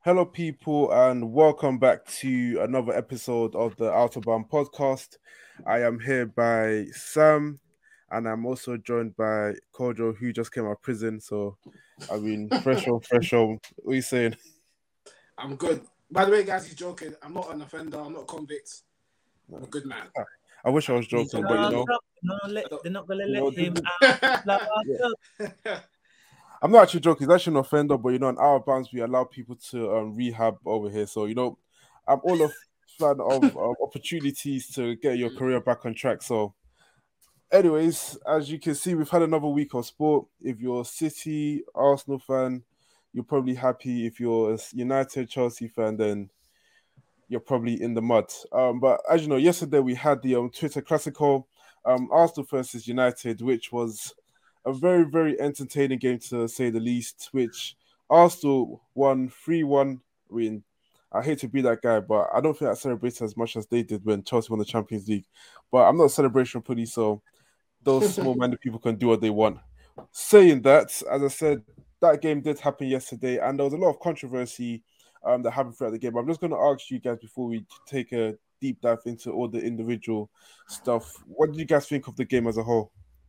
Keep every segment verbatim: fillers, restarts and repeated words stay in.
Hello, people, and welcome back to another episode of the Autobahn podcast. I am here by Sam, and I'm also joined by Kojo, who just came out of prison. So, I mean, fresh on, fresh on. What are you saying? I'm good. By the way, guys, he's joking. I'm not an offender. I'm not a convict. I'm a good man. I wish I was He's joking, but you know, locked up. No, let, they're not gonna you let know, him th- out. Locked yeah. up. I'm not actually joking. He's actually an offender, but you know, in our bounds, we allow people to um, rehab over here. So, you know, I'm all a fan of um, opportunities to get your career back on track. So, anyways, as you can see, we've had another week of sport. If you're a City, Arsenal fan, you're probably happy. If you're a United, Chelsea fan, then you're probably in the mud. Um, but as you know, yesterday we had the um, Twitter Classical, um, Arsenal versus United, which was a very, very entertaining game to say the least, which Arsenal won three one. I mean, I hate to be that guy, but I don't think I celebrated as much as they did when Chelsea won the Champions League. But I'm not a celebration police, so those small-minded people can do what they want. Saying that, as I said, that game did happen yesterday, and there was a lot of controversy um, that happened throughout the game. I'm just going to ask you guys before we take a deep dive into all the individual stuff. What did you guys think of the game as a whole?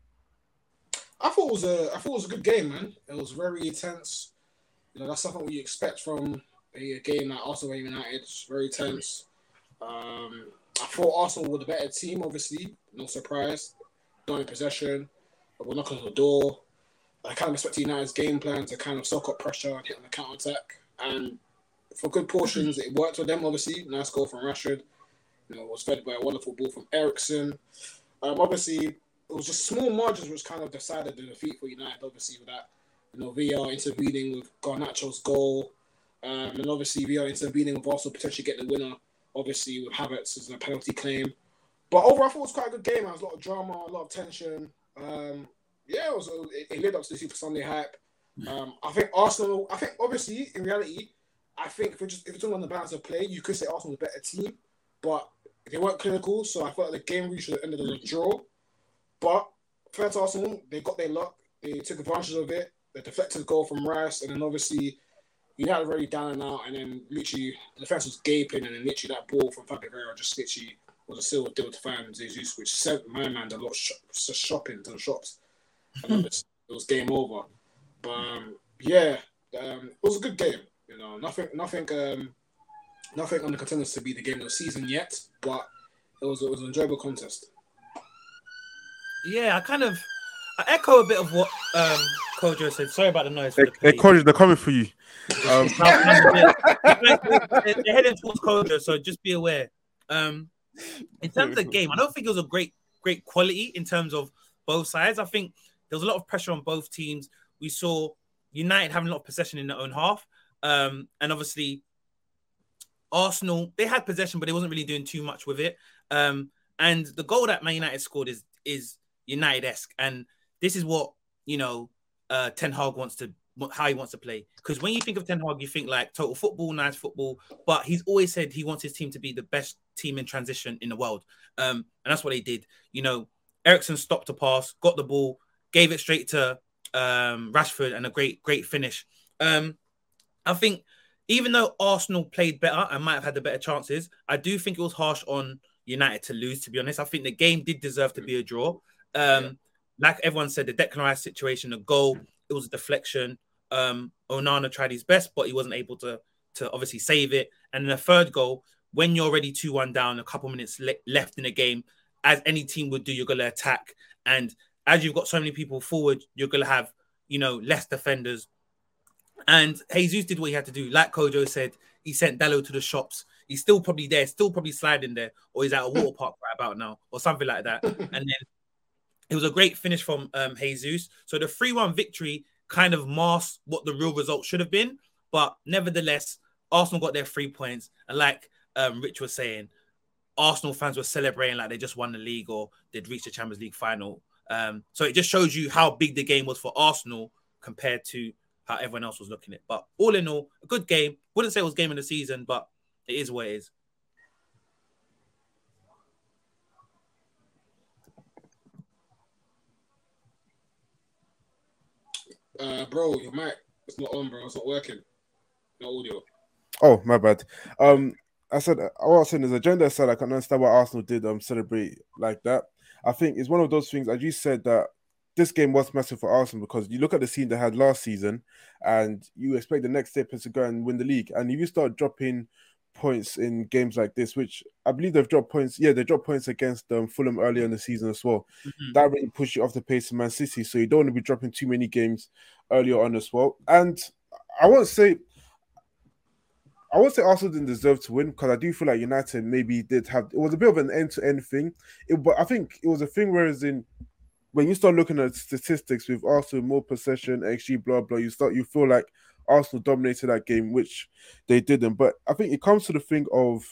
I thought it was a, I thought it was a good game, man. It was very intense. You know, that's something we expect from a, game like Arsenal and United. It's very tense. Um, I thought Arsenal were the better team, obviously. No surprise. Not in possession. But we're knocking on the door. I kind of expect United's game plan to kind of soak up pressure and hit on the counter attack. And for good portions, it worked for them, obviously. Nice goal from Rashford. You know, it was fed by a wonderful ball from Ericsson. Um, obviously, it was just small margins which kind of decided the defeat for United, obviously, with that, you know, V R intervening with Garnacho's goal. Um, and obviously, V R intervening with also potentially getting the winner, obviously, with Havertz as a penalty claim. But overall, I thought it was quite a good game. There was a lot of drama, a lot of tension. Um, yeah, it was. A, it, it led up to the Super Sunday hype. Um, I think Arsenal. I think obviously, in reality, I think if we're just if we're talking on the balance of play, you could say Arsenal was a better team, but they weren't clinical. So I felt like the game really should have ended as a draw. But fair to Arsenal, they got their luck. They took advantage of it. They deflected the goal from Rice, and then obviously United already down and out, and then literally the defense was gaping, and then literally that ball from Fabio Vieira just literally was a silver deal to find Jesus, which sent my man a lot of sh- shopping to the shops. And it was game over. But um, yeah, um, it was a good game. You know, nothing, nothing, um, nothing on the contenders to be the game of the season yet, but it was it was an enjoyable contest. Yeah, I kind of I echo a bit of what um, Kojo said. Sorry about the noise. For Hey, the hey police. Kojo, they're coming for you. Um, they're, they're heading towards Kojo, so just be aware. Um, in terms of the game, I don't think it was a great, great quality in terms of both sides. I think there was a lot of pressure on both teams. We saw United having a lot of possession in their own half, um, and obviously Arsenal, they had possession, but they wasn't really doing too much with it. Um, and the goal that Man United scored is is United-esque, and this is what you know uh, Ten Hag wants to how he wants to play. Because when you think of Ten Hag, you think like total football, nice football, but he's always said he wants his team to be the best team in transition in the world, um, and that's what they did. You know, Ericsson stopped the pass, got the ball, gave it straight to um, Rashford, and a great, great finish. Um, I think even though Arsenal played better and might have had the better chances, I do think it was harsh on United to lose, to be honest. I think the game did deserve to be a draw. Um, yeah. Like everyone said, the Declan Rice situation, the goal, it was a deflection. Um, Onana tried his best, but he wasn't able to, to obviously save it. And the third goal, when you're already two one down, a couple minutes le- left in the game, as any team would do, you're going to attack. And as you've got so many people forward, you're going to have, you know, less defenders. And Jesus did what he had to do. Like Kojo said, he sent Dalot to the shops. He's still probably there, still probably sliding there, or he's at a water park right about now, or something like that. And then it was a great finish from um, Jesus. So the three one victory kind of masked what the real result should have been. But nevertheless, Arsenal got their three points. And like um, Rich was saying, Arsenal fans were celebrating like they just won the league or they'd reached the Champions League final. Um, so it just shows you how big the game was for Arsenal compared to how everyone else was looking at it. But all in all, a good game. Wouldn't say it was game of the season, but it is what it is. Uh, bro, your mic, it's not on, bro. It's not working. No audio. Oh, my bad. Um, I said what I was saying is agenda aside, I can understand why Arsenal did um celebrate like that. I think it's one of those things, as you said, that this game was massive for Arsenal because you look at the scene they had last season, and you expect the next step is to go and win the league. And if you start dropping points in games like this, which I believe they've dropped points, yeah, they dropped points against um, Fulham earlier in the season as well. Mhm. That really pushed you off the pace of Man City, so you don't want to be dropping too many games earlier on as well. And I won't say. I would say Arsenal didn't deserve to win because I do feel like United maybe did have it was a bit of an end to end thing. It, but I think it was a thing whereas in when you start looking at statistics with Arsenal more possession, X G, blah blah, you start you feel like Arsenal dominated that game, which they didn't. But I think it comes to the thing of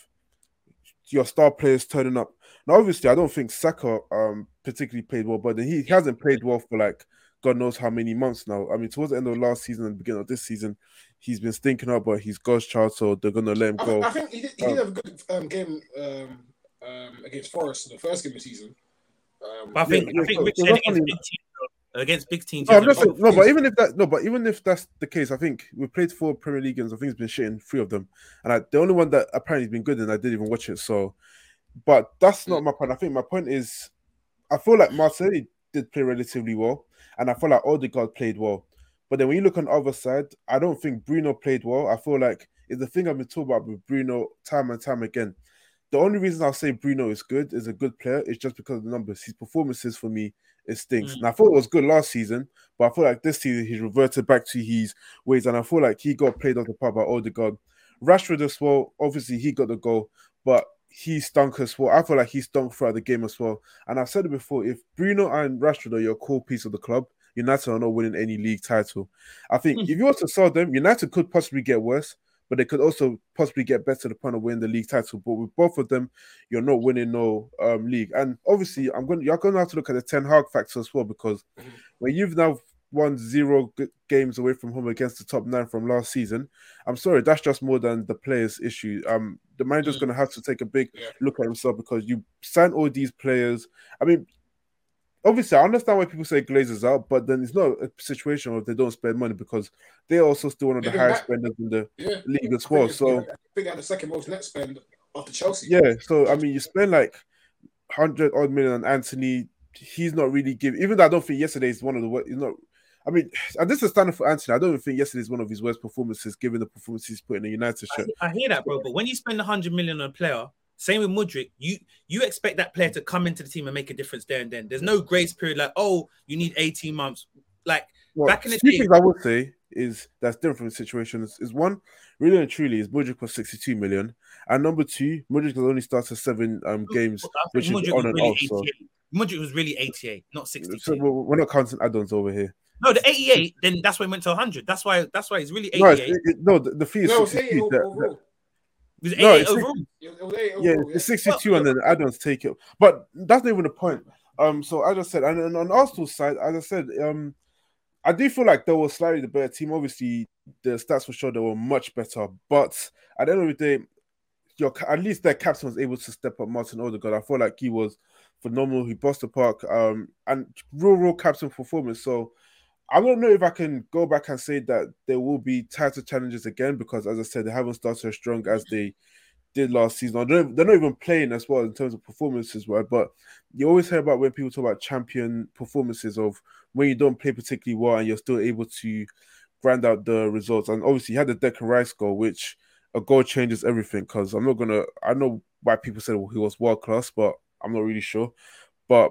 your star players turning up. Now, obviously, I don't think Saka um particularly played well, but he, he hasn't played well for like God knows how many months now. I mean, towards the end of last season and the beginning of this season, he's been stinking up, but he's God's child, so they're gonna let him I, go. I think he did, he Um, did have a good um, game um, um, against Forest in the first game of the season. Um, But I think yeah, I think so- Rich so said that's against only- big teams, though, against big teams. No, I'm he's just a- saying, no, but even if that, no, but even if that's the case, I think we played four Premier League games. I think he's been shitting three of them, and I, the only one that apparently has been good, and I didn't even watch it. So, but that's not my point. I think my point is, I feel like Martinelli did play relatively well, and I feel like Odegaard played well. But then when you look on the other side, I don't think Bruno played well. I feel like it's the thing I've been talking about with Bruno time and time again. The only reason I'll say Bruno is good, is a good player, is just because of the numbers. His performances for me, it stinks. Mm. And I thought it was good last season, but I feel like this season he's reverted back to his ways, and I feel like he got played off the park by Odegaard. Rashford as well, obviously he got the goal, but he stunk as well. I feel like he stunk throughout the game as well. And I've said it before, if Bruno and Rashford are your core piece of the club, United are not winning any league title. I think Hmm. if you want to sell them, United could possibly get worse, but they could also possibly get better to the point of winning the league title. But with both of them, you're not winning no um, league. And obviously, I'm going. You're going to have to look at the Ten Hag factor as well, because Mhm. when you've now won zero g- games away from home against the top nine from last season, I'm sorry, that's just more than the players' issue. Um, the manager's Mm. going to have to take a big Yeah. look at himself because you sign all these players. I mean, obviously, I understand why people say Glazers out, but then it's not a situation where they don't spend money because they're also still one of the Even highest that- spenders in the yeah. league as I well. think, So yeah, I think they had the second most net spend after Chelsea. yeah, so I mean, you spend like hundred odd million on Anthony. He's not really giving. Even though I don't think yesterday is one of the worst. He's not. I mean, and this is standard for Anthony. I don't even think yesterday is one of his worst performances, given the performance he's put in the United shirt. I hear that, bro. But when you spend a hundred million on a player, same with Mudryk, you you expect that player to come into the team and make a difference there and then. There's no grace period like, oh, you need eighteen months. Like Well, back in the two day, things I would say is that's different from situations. Is one, really and truly, is Mudryk was sixty-two million, and number two, Mudryk has only started seven um games, I which think is Mudryk on was and really off. So, eighty-eight. Mudryk was really eighty-eight, not so sixty-two. we're we're not counting add-ons over here. No, the eighty-eight, then that's when it went to one hundred. That's why that's why it's really No, it's, eighty-eight. it, it- no, the, the fee is No, it was eighty sixty-two. The- the- overall. It was No, eighty-eight it's overall. It was eighty Yeah, overall, yeah. it's sixty-two, and then the add-ons take it. But that's not even the point. Um, so as I said, and, and on Arsenal's side, as I said, um, I do feel like they were slightly the better team. Obviously, the stats for sure they were much better. But at the end of the day, your at least their captain was able to step up. Martin Odegaard, I feel like he was phenomenal. He bossed the park, um, and real, real captain performance. So I don't know if I can go back and say that there will be tighter challenges again because, as I said, they haven't started as strong as they did last season. I don't, they're not even playing as well in terms of performances, right? But you always hear about when people talk about champion performances of when you don't play particularly well and you're still able to grind out the results. And obviously, you had the Declan Rice goal, which a goal changes everything. Because I'm not gonna, I know why people said well, he was world class, but I'm not really sure. But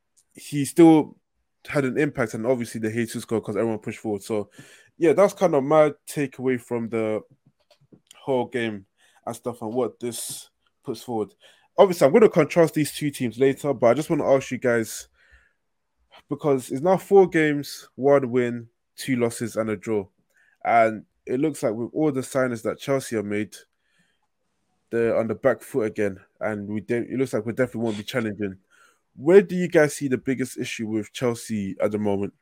he still had an impact, and obviously the Jesus goal because everyone pushed forward. So yeah, that's kind of my takeaway from the whole game and stuff and what this puts forward. Obviously, I'm going to contrast these two teams later, but I just want to ask you guys because it's now four games, one win, two losses, and a draw. And it looks like with all the signings that Chelsea have made, they're on the back foot again. And we de- it looks like we definitely won't be challenging. Where do you guys see the biggest issue with Chelsea at the moment?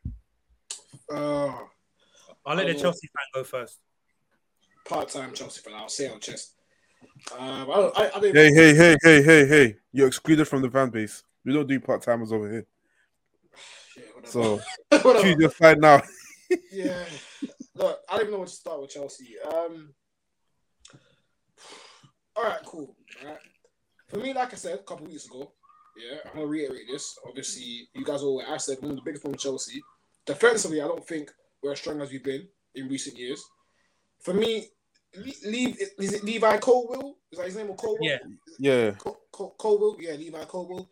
Uh, I'll let the Um, Chelsea fan go first. part-time Chelsea fan, I'll say on chest. Um, I, don't- I, I don't Hey, hey, hey, hey, hey, hey. You're excluded from the fan base. We don't do part timers over here. Yeah, whatever. So Whatever. choose your side now. Yeah. Look, I don't even know where to start with Chelsea. Um, all right, cool. All right. For me, like I said a couple of weeks ago, yeah, I'm gonna reiterate this. Obviously, you guys all. I said one of the biggest problems with Chelsea. Defensively, I don't think we're as strong as we've been in recent years. For me, leave is it Levi Colwill? Is that his name or Colwill? Yeah, yeah. Col- Col- Colwill, yeah, Levi Colwill.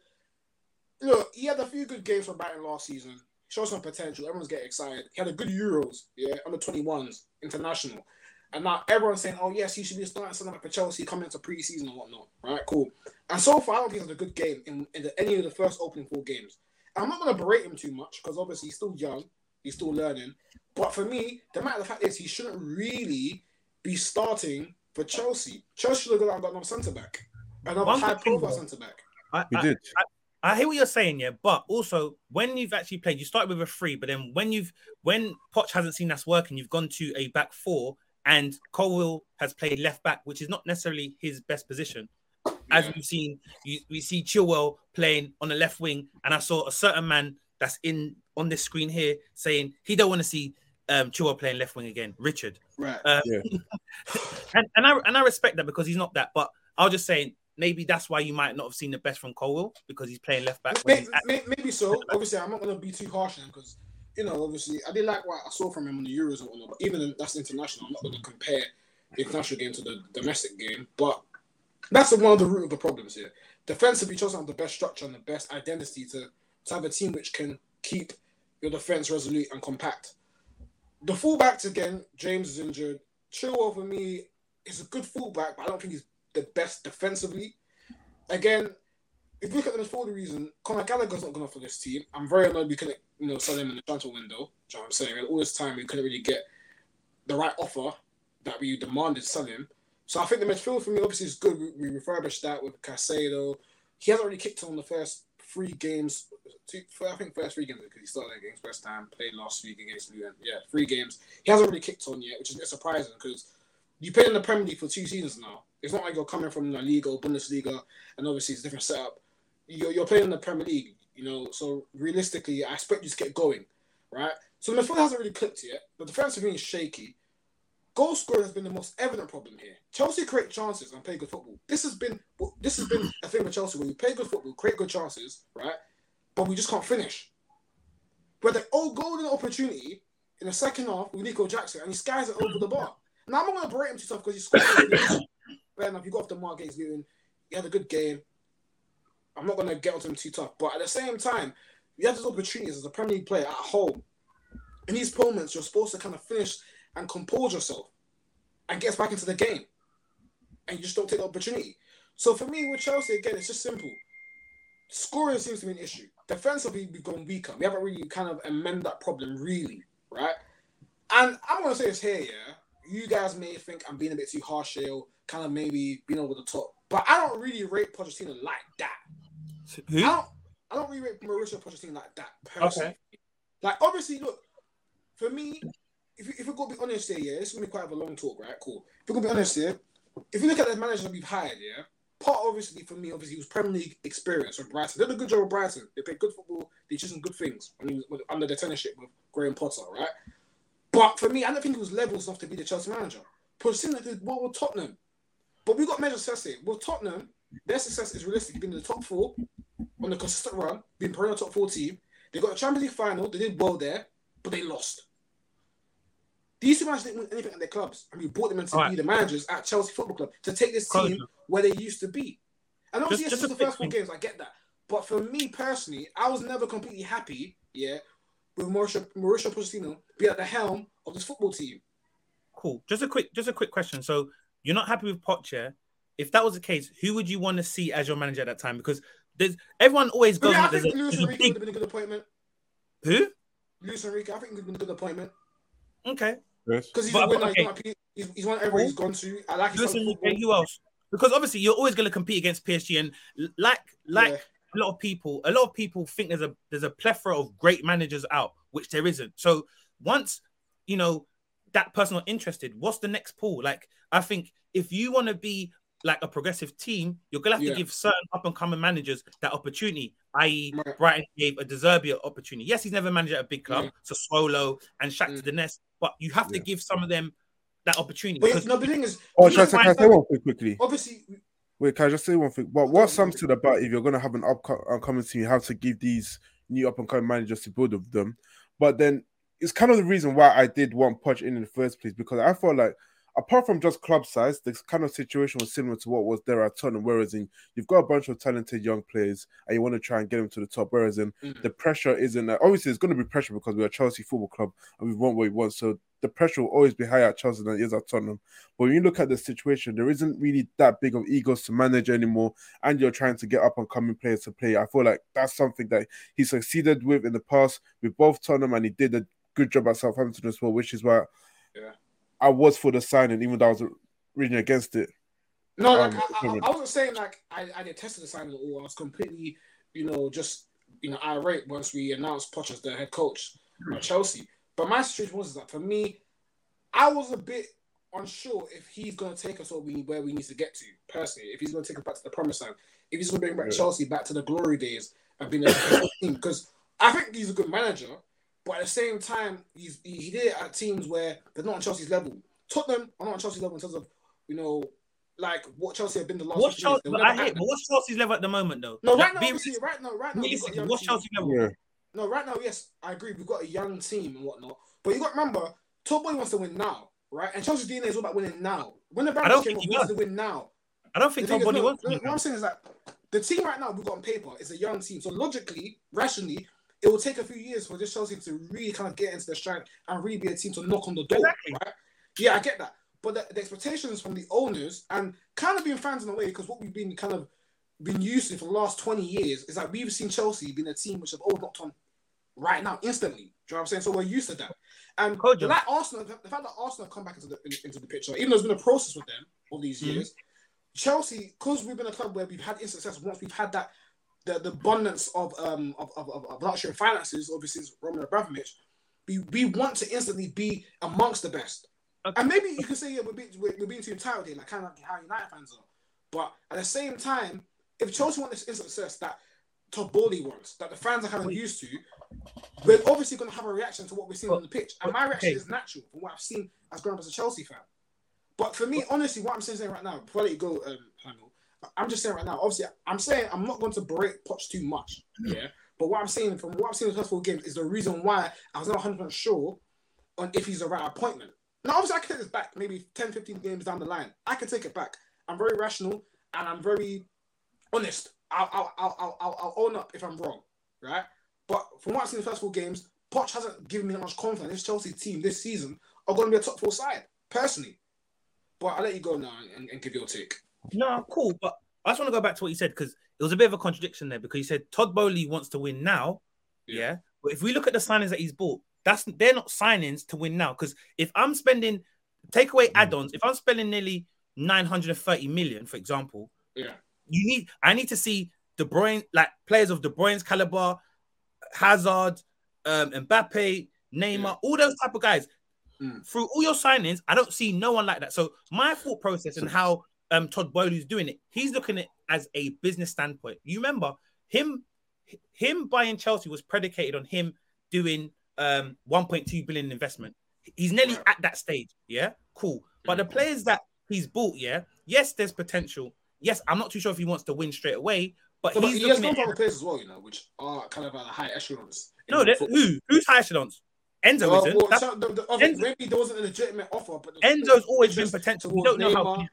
Look, he had a few good games for Brighton last season. Showed some potential. Everyone's getting excited. He had a good Euros, yeah, under twenty-ones, international. And now everyone's saying, oh, yes, he should be starting something for Chelsea coming into pre-season and whatnot. Right, cool. And so far, I don't think he's had a good game in, in the, any of the first opening four games. And I'm not going to berate him too much because obviously he's still young. He's still learning. But for me, the matter of the fact is he shouldn't really be starting for Chelsea. Chelsea should have got another centre-back. Another One good thing, high-profile though. centre-back. I, We I, did. I, I hear what you're saying, yeah, but also when you've actually played, you started with a three, but then when you've when Poch hasn't seen that's working, you've gone to a back four, and Colwill has played left back, which is not necessarily his best position. As Yeah. we've seen, you, we see Chilwell playing on the left wing, and I saw a certain man that's in on this screen here saying he don't want to see um, Chilwell playing left wing again, Richard. Right. Um, Yeah. and, and I and I respect that because he's not that, but I was just saying maybe that's why you might not have seen the best from Colwill because he's playing left back. when Maybe, he's at- may- maybe so. Obviously, I'm not going to be too harsh on him because, you know, obviously, I did like what I saw from him on the Euros and whatnot, but even in, that's international. I'm not going to compare the international game to the domestic game, but that's one of the root of the problems here. Defensively, Chelsea have the best structure and the best identity to, to have a team which can keep your defense resolute and compact. The fullbacks, again, James is injured. Chilwell, for me, is a good fullback, but I don't think he's the best defensively. Again, if you look at them for the reason, Conor Gallagher's not good enough for this team. I'm very annoyed we couldn't, you know, sell him in the transfer window. Do you know what I'm saying? And all this time, we couldn't really get the right offer that we demanded to sell him. So I think the midfield for me obviously is good. We, we refurbished that with Caicedo. He hasn't really kicked on the first three games. Two, I think first three games because he started against West Ham, played last week against Luton. Yeah, three games. He hasn't really kicked on yet, which is a bit surprising because you played in the Premier League for two seasons now. It's not like you're coming from La Liga or Bundesliga, and obviously it's a different setup. You're, you're playing in the Premier League, you know. So realistically, I expect you to get going, right? So the midfield hasn't really clicked yet. The defensive thing is shaky. Goal scoring has been the most evident problem here. Chelsea create chances and play good football. This has been this has been a thing with Chelsea when we play good football, create good chances, right? But we just can't finish. But the old golden opportunity in the second half with Nico Jackson, and he skies it over the bar. Now I'm not going to berate him too tough because he scored. Fair enough, you got off the mark against Luton. He had a good game. I'm not going to get onto him too tough, but at the same time, you have these opportunities as a Premier League player at home. In these moments, you're supposed to kind of finish and compose yourself and get us back into the game. And you just don't take the opportunity. So for me, with Chelsea, again, it's just simple. Scoring seems to be an issue. Defensively, we've gone weaker. We haven't really kind of amended that problem, really, right? And I'm going to say this here, yeah. You guys may think I'm being a bit too harsh here, kind of maybe being over the top. But I don't really rate Pochettino like that. Who? I don't, I don't really rate Mauricio Pochettino like that, personally. Okay. Like, obviously, look, for me, if, if we're going to be honest here, yeah, this is going to be quite of a long talk, right? Cool. If we're going to be honest here, if you look at the managers that we've hired, yeah, part obviously for me, obviously, was Premier League experience with Brighton. They did a good job with Brighton. They played good football. They did some good things when he was under the tenureship with Graham Potter, right? But for me, I don't think he was levels enough to be the Chelsea manager. Pochettino did well with Tottenham. But we've got measure success here. With Tottenham, their success is realistic. Being in the top four on a consistent run, being perennial top four team. They got a Champions League final. They did well there, but they lost. These two managers didn't win anything at their clubs. And we brought them in to Right. be the managers at Chelsea Football Club to take this team Culture. where they used to be. And obviously, Just- yes, just it's a the first quick four games. I get that. But for me personally, I was never completely happy, yeah, with Mauricio, Mauricio Pochettino being at the helm of this football team. Cool. Just a quick, just a quick question. So you're not happy with Poch? If that was the case, who would you want to see as your manager at that time? Because there's everyone always For goes. me, I There's think a, Luis there's a Enrique would big have been a good appointment. who? Luis Enrique, I think he would have been a good appointment. Okay. Yes. Because he's But- a winner. okay. He's, not, he's, he's won everywhere he's gone to. I like his Luis style of Enrique, football. who else? Because obviously you're always going to compete against P S G, and like like Yeah. a lot of people, a lot of people think there's a there's a plethora of great managers out, which there isn't. So once you know that person not interested, what's the next pull? Like I think if you want to be like a progressive team, you're gonna have Yeah. to give certain up and coming managers that opportunity. that is, Right. Brighton gave a De Zerbi an opportunity. Yes, he's never managed at a big club, Yeah. so Swallow and Shakhtar Mm. Donetsk, but you have to Yeah. give some of them that opportunity. But no, the thing is, oh, can I say, can I say one thing quickly? Obviously, wait, can I just say one thing? But what Sam said about if you're going to have an upcoming team, you have to give these new up and coming managers to build with them. But then it's kind of the reason why I did want Poch in in the first place, because I felt like, apart from just club size, this kind of situation was similar to what was there at Tottenham, whereas in you've got a bunch of talented young players and you want to try and get them to the top, whereas in mm-hmm. the pressure isn't, uh, obviously there's going to be pressure because we're a Chelsea football club and we want what we want, so the pressure will always be higher at Chelsea than it is at Tottenham. But when you look at the situation, there isn't really that big of egos to manage anymore, and you're trying to get up and coming players to play. I feel like that's something that he succeeded with in the past with both Tottenham, and he did a good job at Southampton as well, which is why yeah. I was for the signing, even though I was originally against it. No, like, um, I, I, I wasn't saying like I, I detested the signing at all. I was completely, you know, just you know, irate once we announced Poch as the head coach at Chelsea. But my situation was that for me, I was a bit unsure if he's going to take us where we, where we need to get to, personally. If he's going to take us back to the promised land. If he's going to bring back yeah. Chelsea back to the glory days of being a team. Because I think he's a good manager, but at the same time, he's, he, he did it at teams where they're not on Chelsea's level. Tottenham are not on Chelsea's level in terms of, you know, like what Chelsea have been the last what's years. Chelsea, I hate, but what's Chelsea's level at the moment, though? No, like, right now, obviously, right now, right now, listen, what's Chelsea's level? Yeah. No, right now, yes, I agree. We've got a young team and whatnot. But you got to remember, Top Boy wants to win now, right? And Chelsea's D N A is all about winning now. When the Browns came up, he wants to win now. I don't think Top Boy wants to win. What I'm saying is that the team right now we've got on paper is a young team. So logically, rationally, it will take a few years for this Chelsea to really kind of get into the stride and really be a team to knock on the door, exactly. right? Yeah, I get that. But the, the expectations from the owners and kind of being fans in a way, because what we've been kind of been used to for the last twenty years is that we've seen Chelsea being a team which have all knocked on right now, instantly. Do you know what I'm saying? So we're used to that. And the, like Arsenal, the fact that Arsenal have come back into the into the picture, even though there's been a process with them all these years, mm-hmm. Chelsea, because we've been a club where we've had instant success, once we've had that, the, the abundance of um of, of, of luxury and finances, obviously it's Roman Abramovich, we, we want to instantly be amongst the best. Okay. And maybe you can say, yeah, we're being, we're, we're being too entitled here, like kind of like how United fans are. But at the same time, if Chelsea want this instant success that Todd Bowley wants, that the fans are kind of used to, we're obviously going to have a reaction to what we're seeing on the pitch. And my reaction okay. is natural from what I've seen as growing up as a Chelsea fan. But for me, honestly, what I'm saying right now, before I let you go, um, Samuel, I'm just saying right now, obviously, I'm saying I'm not going to berate Poch too much, yeah? But what I'm saying, from what I've seen in the first four games, is the reason why I was not one hundred percent sure on if he's the right appointment. Now, obviously, I can take this back, maybe ten, fifteen games down the line. I can take it back. I'm very rational, and I'm very honest. I'll, I'll, I'll, I'll, I'll own up if I'm wrong, right? But from what I've seen in the first four games, Poch hasn't given me that much confidence. This Chelsea team this season are going to be a top four side, personally. But I'll let you go now and, and give your take. No, cool. But I just want to go back to what you said, because it was a bit of a contradiction there, because you said Todd Bowley wants to win now. Yeah. yeah? But if we look at the signings that he's bought, that's they're not signings to win now. Because if I'm spending, take away add-ons, if I'm spending nearly nine hundred thirty million, for example, yeah, you need, I need to see De Bruyne, like players of De Bruyne's caliber, Hazard, um, Mbappe, Neymar, yeah. all those type of guys. Mm. Through all your signings, I don't see no one like that. So my thought process and how um, Todd Bowley's doing it, he's looking at it as a business standpoint. You remember him, him buying Chelsea was predicated on him doing um, one point two billion investment. He's nearly yeah. at that stage. Yeah, cool. But mm. the players that he's bought, yeah, yes, there's potential. Yes, I'm not too sure if he wants to win straight away, but so, he's but he has other players as well, you know, which are kind of at the high echelons. No, who? Who's high echelons? Enzo well, isn't. Well, so the, the, Enzo, maybe there wasn't a legitimate offer, but Enzo's always been potential. We don't know Neymar,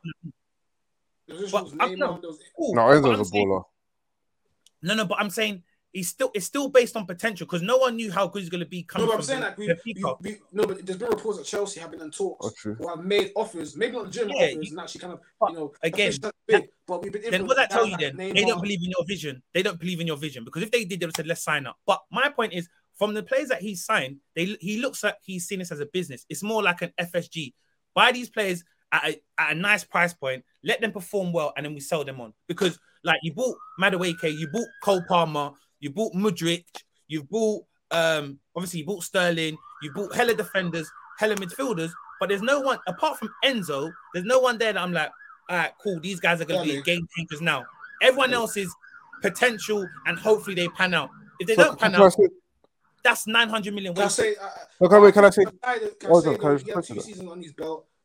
how. But Neymar, no, cool, no, Enzo's a baller. No, no, but I'm saying he's still it's still based on potential because no one knew how good he's going to be. Coming no, but I'm from saying the, like we, we, we, no, but there's been reports that Chelsea have been in talks okay. or have made offers, maybe not legitimate yeah, offers, and actually kind of you know again. Big, but we've been then what that tell you like then? Neymar. They don't believe in your vision. They don't believe in your vision because if they did, they would have said let's sign up. But my point is, from the players that he's signed, they he looks like he's seen this as a business. It's more like an F S G. Buy these players at a, at a nice price point, let them perform well, and then we sell them on. Because like you bought Madueke, you bought Cole Palmer, you bought Mudryk, you bought um obviously you bought Sterling, you bought hella defenders, hella midfielders, but there's no one apart from Enzo. There's no one there that I'm like, all right, cool. These guys are going to be game changers now. Everyone else is potential, and hopefully they pan out. If they so, don't pan out. That's nine hundred million. Can I say? Uh, okay, wait. Can I say? Can I say? Can I say? Can I say he has two seasons on his belt.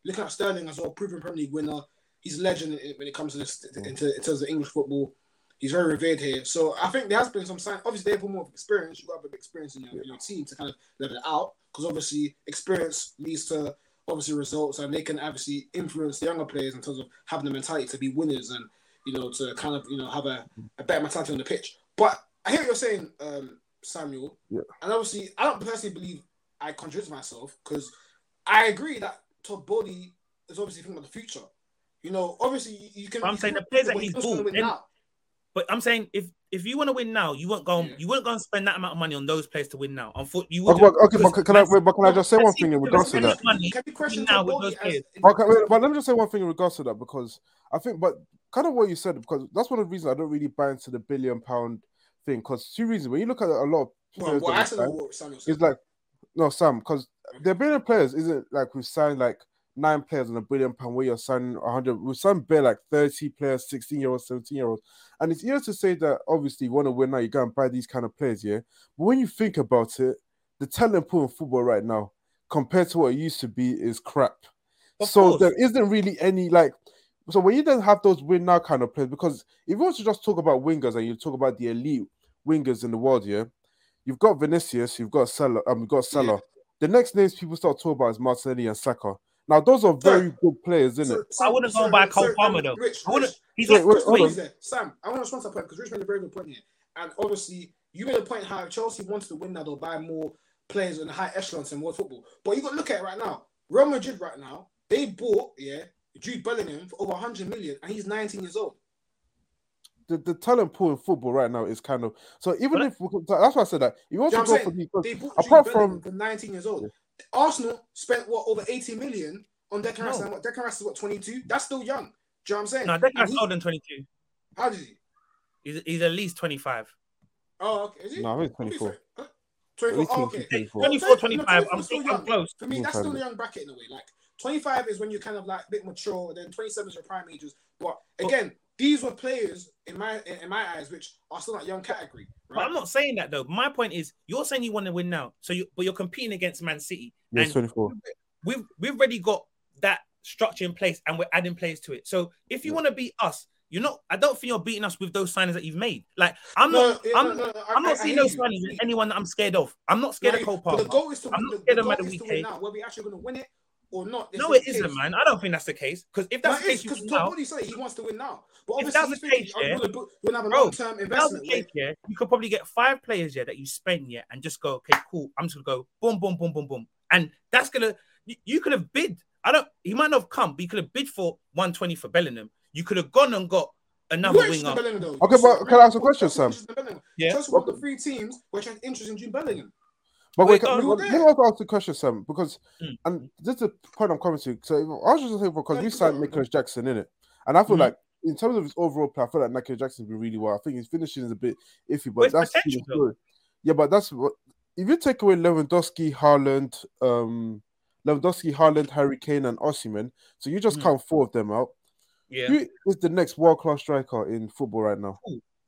looking at Sterling as well, proven Premier League winner. He's a legend when it comes to this, into in terms of English football. He's very revered here. So I think there has been some sign. Obviously, they have more experience. You've got a bit of experience in your, in your team to kind of level it out. Because obviously, experience leads to obviously results, and they can obviously influence the younger players in terms of having the mentality to be winners and, you know, to kind of, you know, have a, a better mentality on the pitch. But I hear what you're saying, um, Samuel. Yeah. And obviously, I don't personally believe I contradict myself because I agree that Todd Bowley is obviously thinking about the future. You know, obviously, you, you can. I'm you saying can, the players that but he's just wanna bought, win then- now. But I'm saying if if you want to win now, you won't go. Yeah. You won't go and spend that amount of money on those players to win now. Unfortunately, you Okay, would. but, okay, but can I wait, but can I just say one thing in regards to that? Money Can we question now Todd with Bowley those as? players. Okay, wait, but let me just say one thing in regards to that because I think, but kind of what you said, because that's one of the reasons I don't really buy into the billion pound thing. Because two reasons. When you look at a lot of Well, players, well, that I we said signed, what Samuel said. it's like no, Sam, because the billion players isn't like we've signed like nine players on a billion pound where you're signing a hundred. We've signed bare like thirty players, sixteen year olds, seventeen year olds, and it's easier to say that obviously you want to win now, you go and buy these kind of players, yeah. But when you think about it, the talent pool in football right now compared to what it used to be is crap. Of so course. there isn't really any like. So when you don't have those win now kind of players, because if you want to just talk about wingers and you talk about the elite wingers in the world, yeah, you've got Vinicius, you've got Salah, um, you've got Salah. Yeah. The next names people start talking about is Martinelli and Saka. Now those are very Sir, good players, isn't it? So- I wouldn't go so- and buy so- Cole so, Palmer um, though. Rich, I wouldn't. Rich, He's Wait, like wait, Just hold wait on. there. Sam, I want to respond to that point because Rich made a very good point here. And obviously, you made a point how Chelsea wants to win now, they'll buy more players in the high echelons in world football. But you got to look at it right now. Real Madrid right now, they bought, yeah, Jude Bellingham for over one hundred million and he's nineteen years old. The, the talent pool in football right now is kind of so. Even But- if we, that's why I said that you want You know to what go I'm for these. They bought Apart Jude from Bellingham for nineteen years old. Arsenal spent, what, over eighty million on Declan Rice. No. And what, Declan Rice is, what, twenty-two? That's still young. Do you know what I'm saying? no, And Declan's he- older than twenty-two. How did he? He's he's at least twenty-five. Oh, okay. Is he? No, I think Okay, twenty-four. sorry. Huh? twenty-four. Oh, eighteen, okay. twenty-four. No, twenty-four, twenty- no, twenty-five. I'm, twenty-four 's still I'm young. close. For me, We'll that's find still it. a young bracket in a way. Like twenty-five is when you're kind of like a bit mature, then twenty-seven is your prime ages. But again, these were players in my in my eyes which are still that young category. But Right? I'm not saying that though. My point is, you're saying you want to win now, so you but you're competing against Man City, Yes, and twenty-four. we've we've already got that structure in place, and we're adding players to it. So if you Yeah. want to beat us, you're not. I don't think you're beating us with those signings that you've made. Like I'm No, not. yeah, I'm, no, no, no, I- I'm I- not I seeing hear those you. signings with anyone that I'm scared of. I'm not scared No, of Cole but Palmer. the goal is to I'm win. not The, scared the of goal Madueke. is to win now. Whether we're actually going to win it or not. No, is it the isn't, case. man. I don't think that's the case. Because if No, that's it the is case, you because win Todd now. Bowley said he wants to win now. But If obviously, that's he's the thinking, case, "I'm yeah, going to we're gonna have a bro, long term If that was investment." the Where, case, yeah, you could probably get five players yeah that you spend yeah and just go, okay, cool. I'm just gonna go boom, boom, boom, boom, boom, and that's gonna. You, you could have bid. I don't. He might not have come, but you could have bid for one twenty for Bellingham. You could have gone and got another You're interested in winger. Bellingham, though. Okay, You but said can I ask a Real question, Madrid Sam? interested in Bellingham. Yeah. Chelsea were the three teams which had interest in Jude Bellingham. But Wait, wait, go let, on. me- let me also ask the question, Sam, because Mm. and this is the point I'm coming to. So I was just saying because No, we you signed go on. Nicholas Jackson in it, and I feel Mhm. like in terms of his overall play, I feel like Nicholas Jackson's been really well. I think his finishing is a bit iffy, but Well, it's that's potential, the story. Yeah, but that's what if you take away Lewandowski, Haaland, um, Lewandowski, Haaland, Harry Kane, and Osimhen, so you just Mhm. count four of them out. Yeah, Who is the next world class striker in football right now?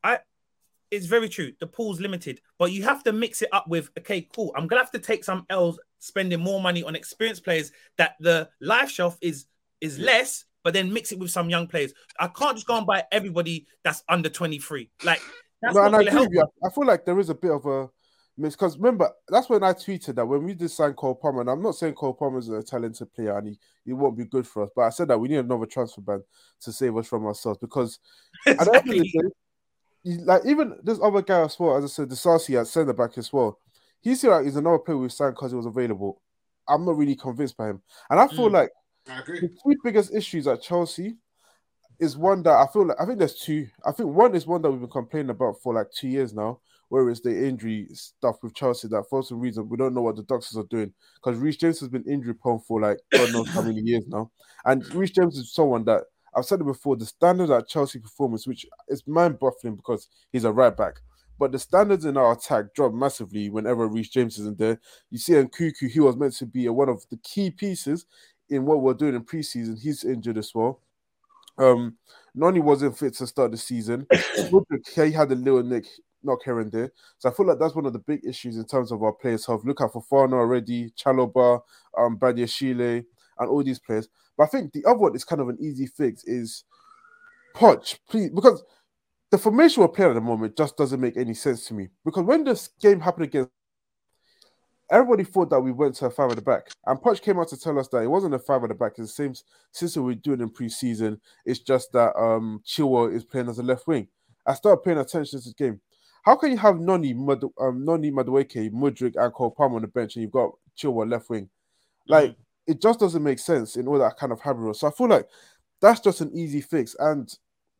it's very true. The pool's limited, but you have to mix it up with okay, cool. I'm gonna have to take some L's, spending more money on experienced players that the life shelf is is less, but then mix it with some young players. I can't just go and buy everybody that's under twenty-three. Like that's No, not and I gonna agree help. with you. I feel like there is a bit of a miss because remember that's when I tweeted that when we did sign Cole Palmer, and I'm not saying Cole Palmer is a talented player and he, he won't be good for us, but I said that we need another transfer ban to save us from ourselves because at the end of the Exactly. day, you- like even this other guy as well, as I said, the Sarsi at centre back as well. He's like he's another player we signed because he was available. I'm not really convinced by him, and I feel Mm. like I agree. the two biggest issues at Chelsea is one that I feel like I think there's two. I think one is one that we've been complaining about for like two years now, where it's the injury stuff with Chelsea that for some reason we don't know what the doctors are doing because Reece James has been injury prone for like God knows how many years now, and Reece James is someone that I've said it before. The standard at Chelsea performance, which is mind-boggling because he's a right back. But the standards in our attack drop massively whenever Reece James isn't there. You see, Nkunku, he was meant to be one of the key pieces in what we're doing in preseason. He's injured as well. Um, Noni wasn't fit to start the season. Mudryk, he had a little nick knock here and there. So I feel like that's one of the big issues in terms of our players' health. Look at Fofana already, Chalobah, um, Badiashile. and all these players. But I think the other one is kind of an easy fix is Poch, please, because the formation we're playing at the moment just doesn't make any sense to me. Because when this game happened against, everybody thought that we went to a five at the back, and Poch came out to tell us that it wasn't a five at the back. It's the same system we're doing in pre-season. It's just that um, Chilwell is playing as a left wing. I started paying attention to this game. How can you have Noni, Mad- um, Noni Madueke, Mudryk, and Cole Palmer on the bench, and you've got Chilwell left wing? Like, mm-hmm. it just doesn't make sense in all that kind of hybrid. So I feel like that's just an easy fix, and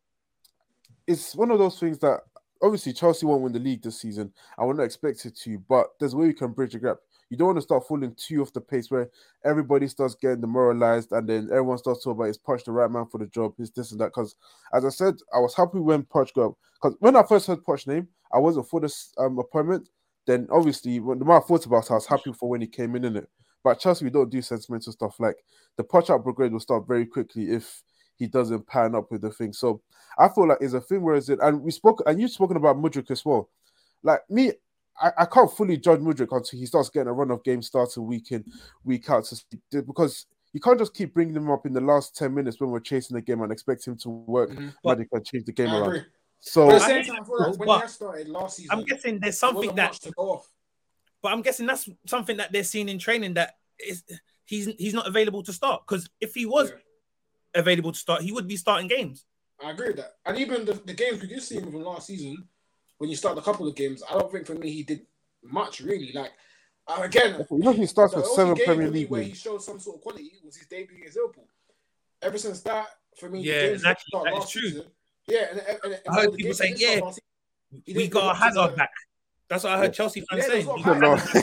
it's one of those things that obviously Chelsea won't win the league this season. I would not expect it to, but there's a way you can bridge the gap. You don't want to start falling too off the pace where everybody starts getting demoralized and then everyone starts talking about is Poch the right man for the job, is this and that. Because as I said, I was happy when Poch got, because when I first heard Poch's name, I wasn't for this um, appointment. Then obviously, when the more I thought about it, I was happy for when he came in, in it. But Chelsea, we don't do sentimental stuff. Like the Poch out brigade will start very quickly if he doesn't pan up with the thing. So I feel like it's a thing where is it, and we spoke, and you've spoken about Mudryk as well. Like me, I, I can't fully judge Mudryk until he starts getting a run of games starting week in, week out, to, because you can't just keep bringing him up in the last ten minutes when we're chasing the game and expect him to work mm-hmm. magic and change the game I around. Agree. So but at the same time, I feel like when he started last season, I'm guessing there's something that. To go off. But I'm guessing that's something that they're seeing in training that is he's he's not available to start, because if he was yeah. available to start, he would be starting games. I agree with that. And even the, the games we did see him from last season, when you start a couple of games, I don't think for me he did much really. Like uh, again, you know he starts with seven Premier League where he showed some sort of quality was his debut against Liverpool. Ever since that, for me, yeah, exactly. That is true. Season, yeah, and, and, and I heard people saying, "Yeah, season, we got our Hazard back." That's what I heard yeah. Chelsea fans yeah, saying. No,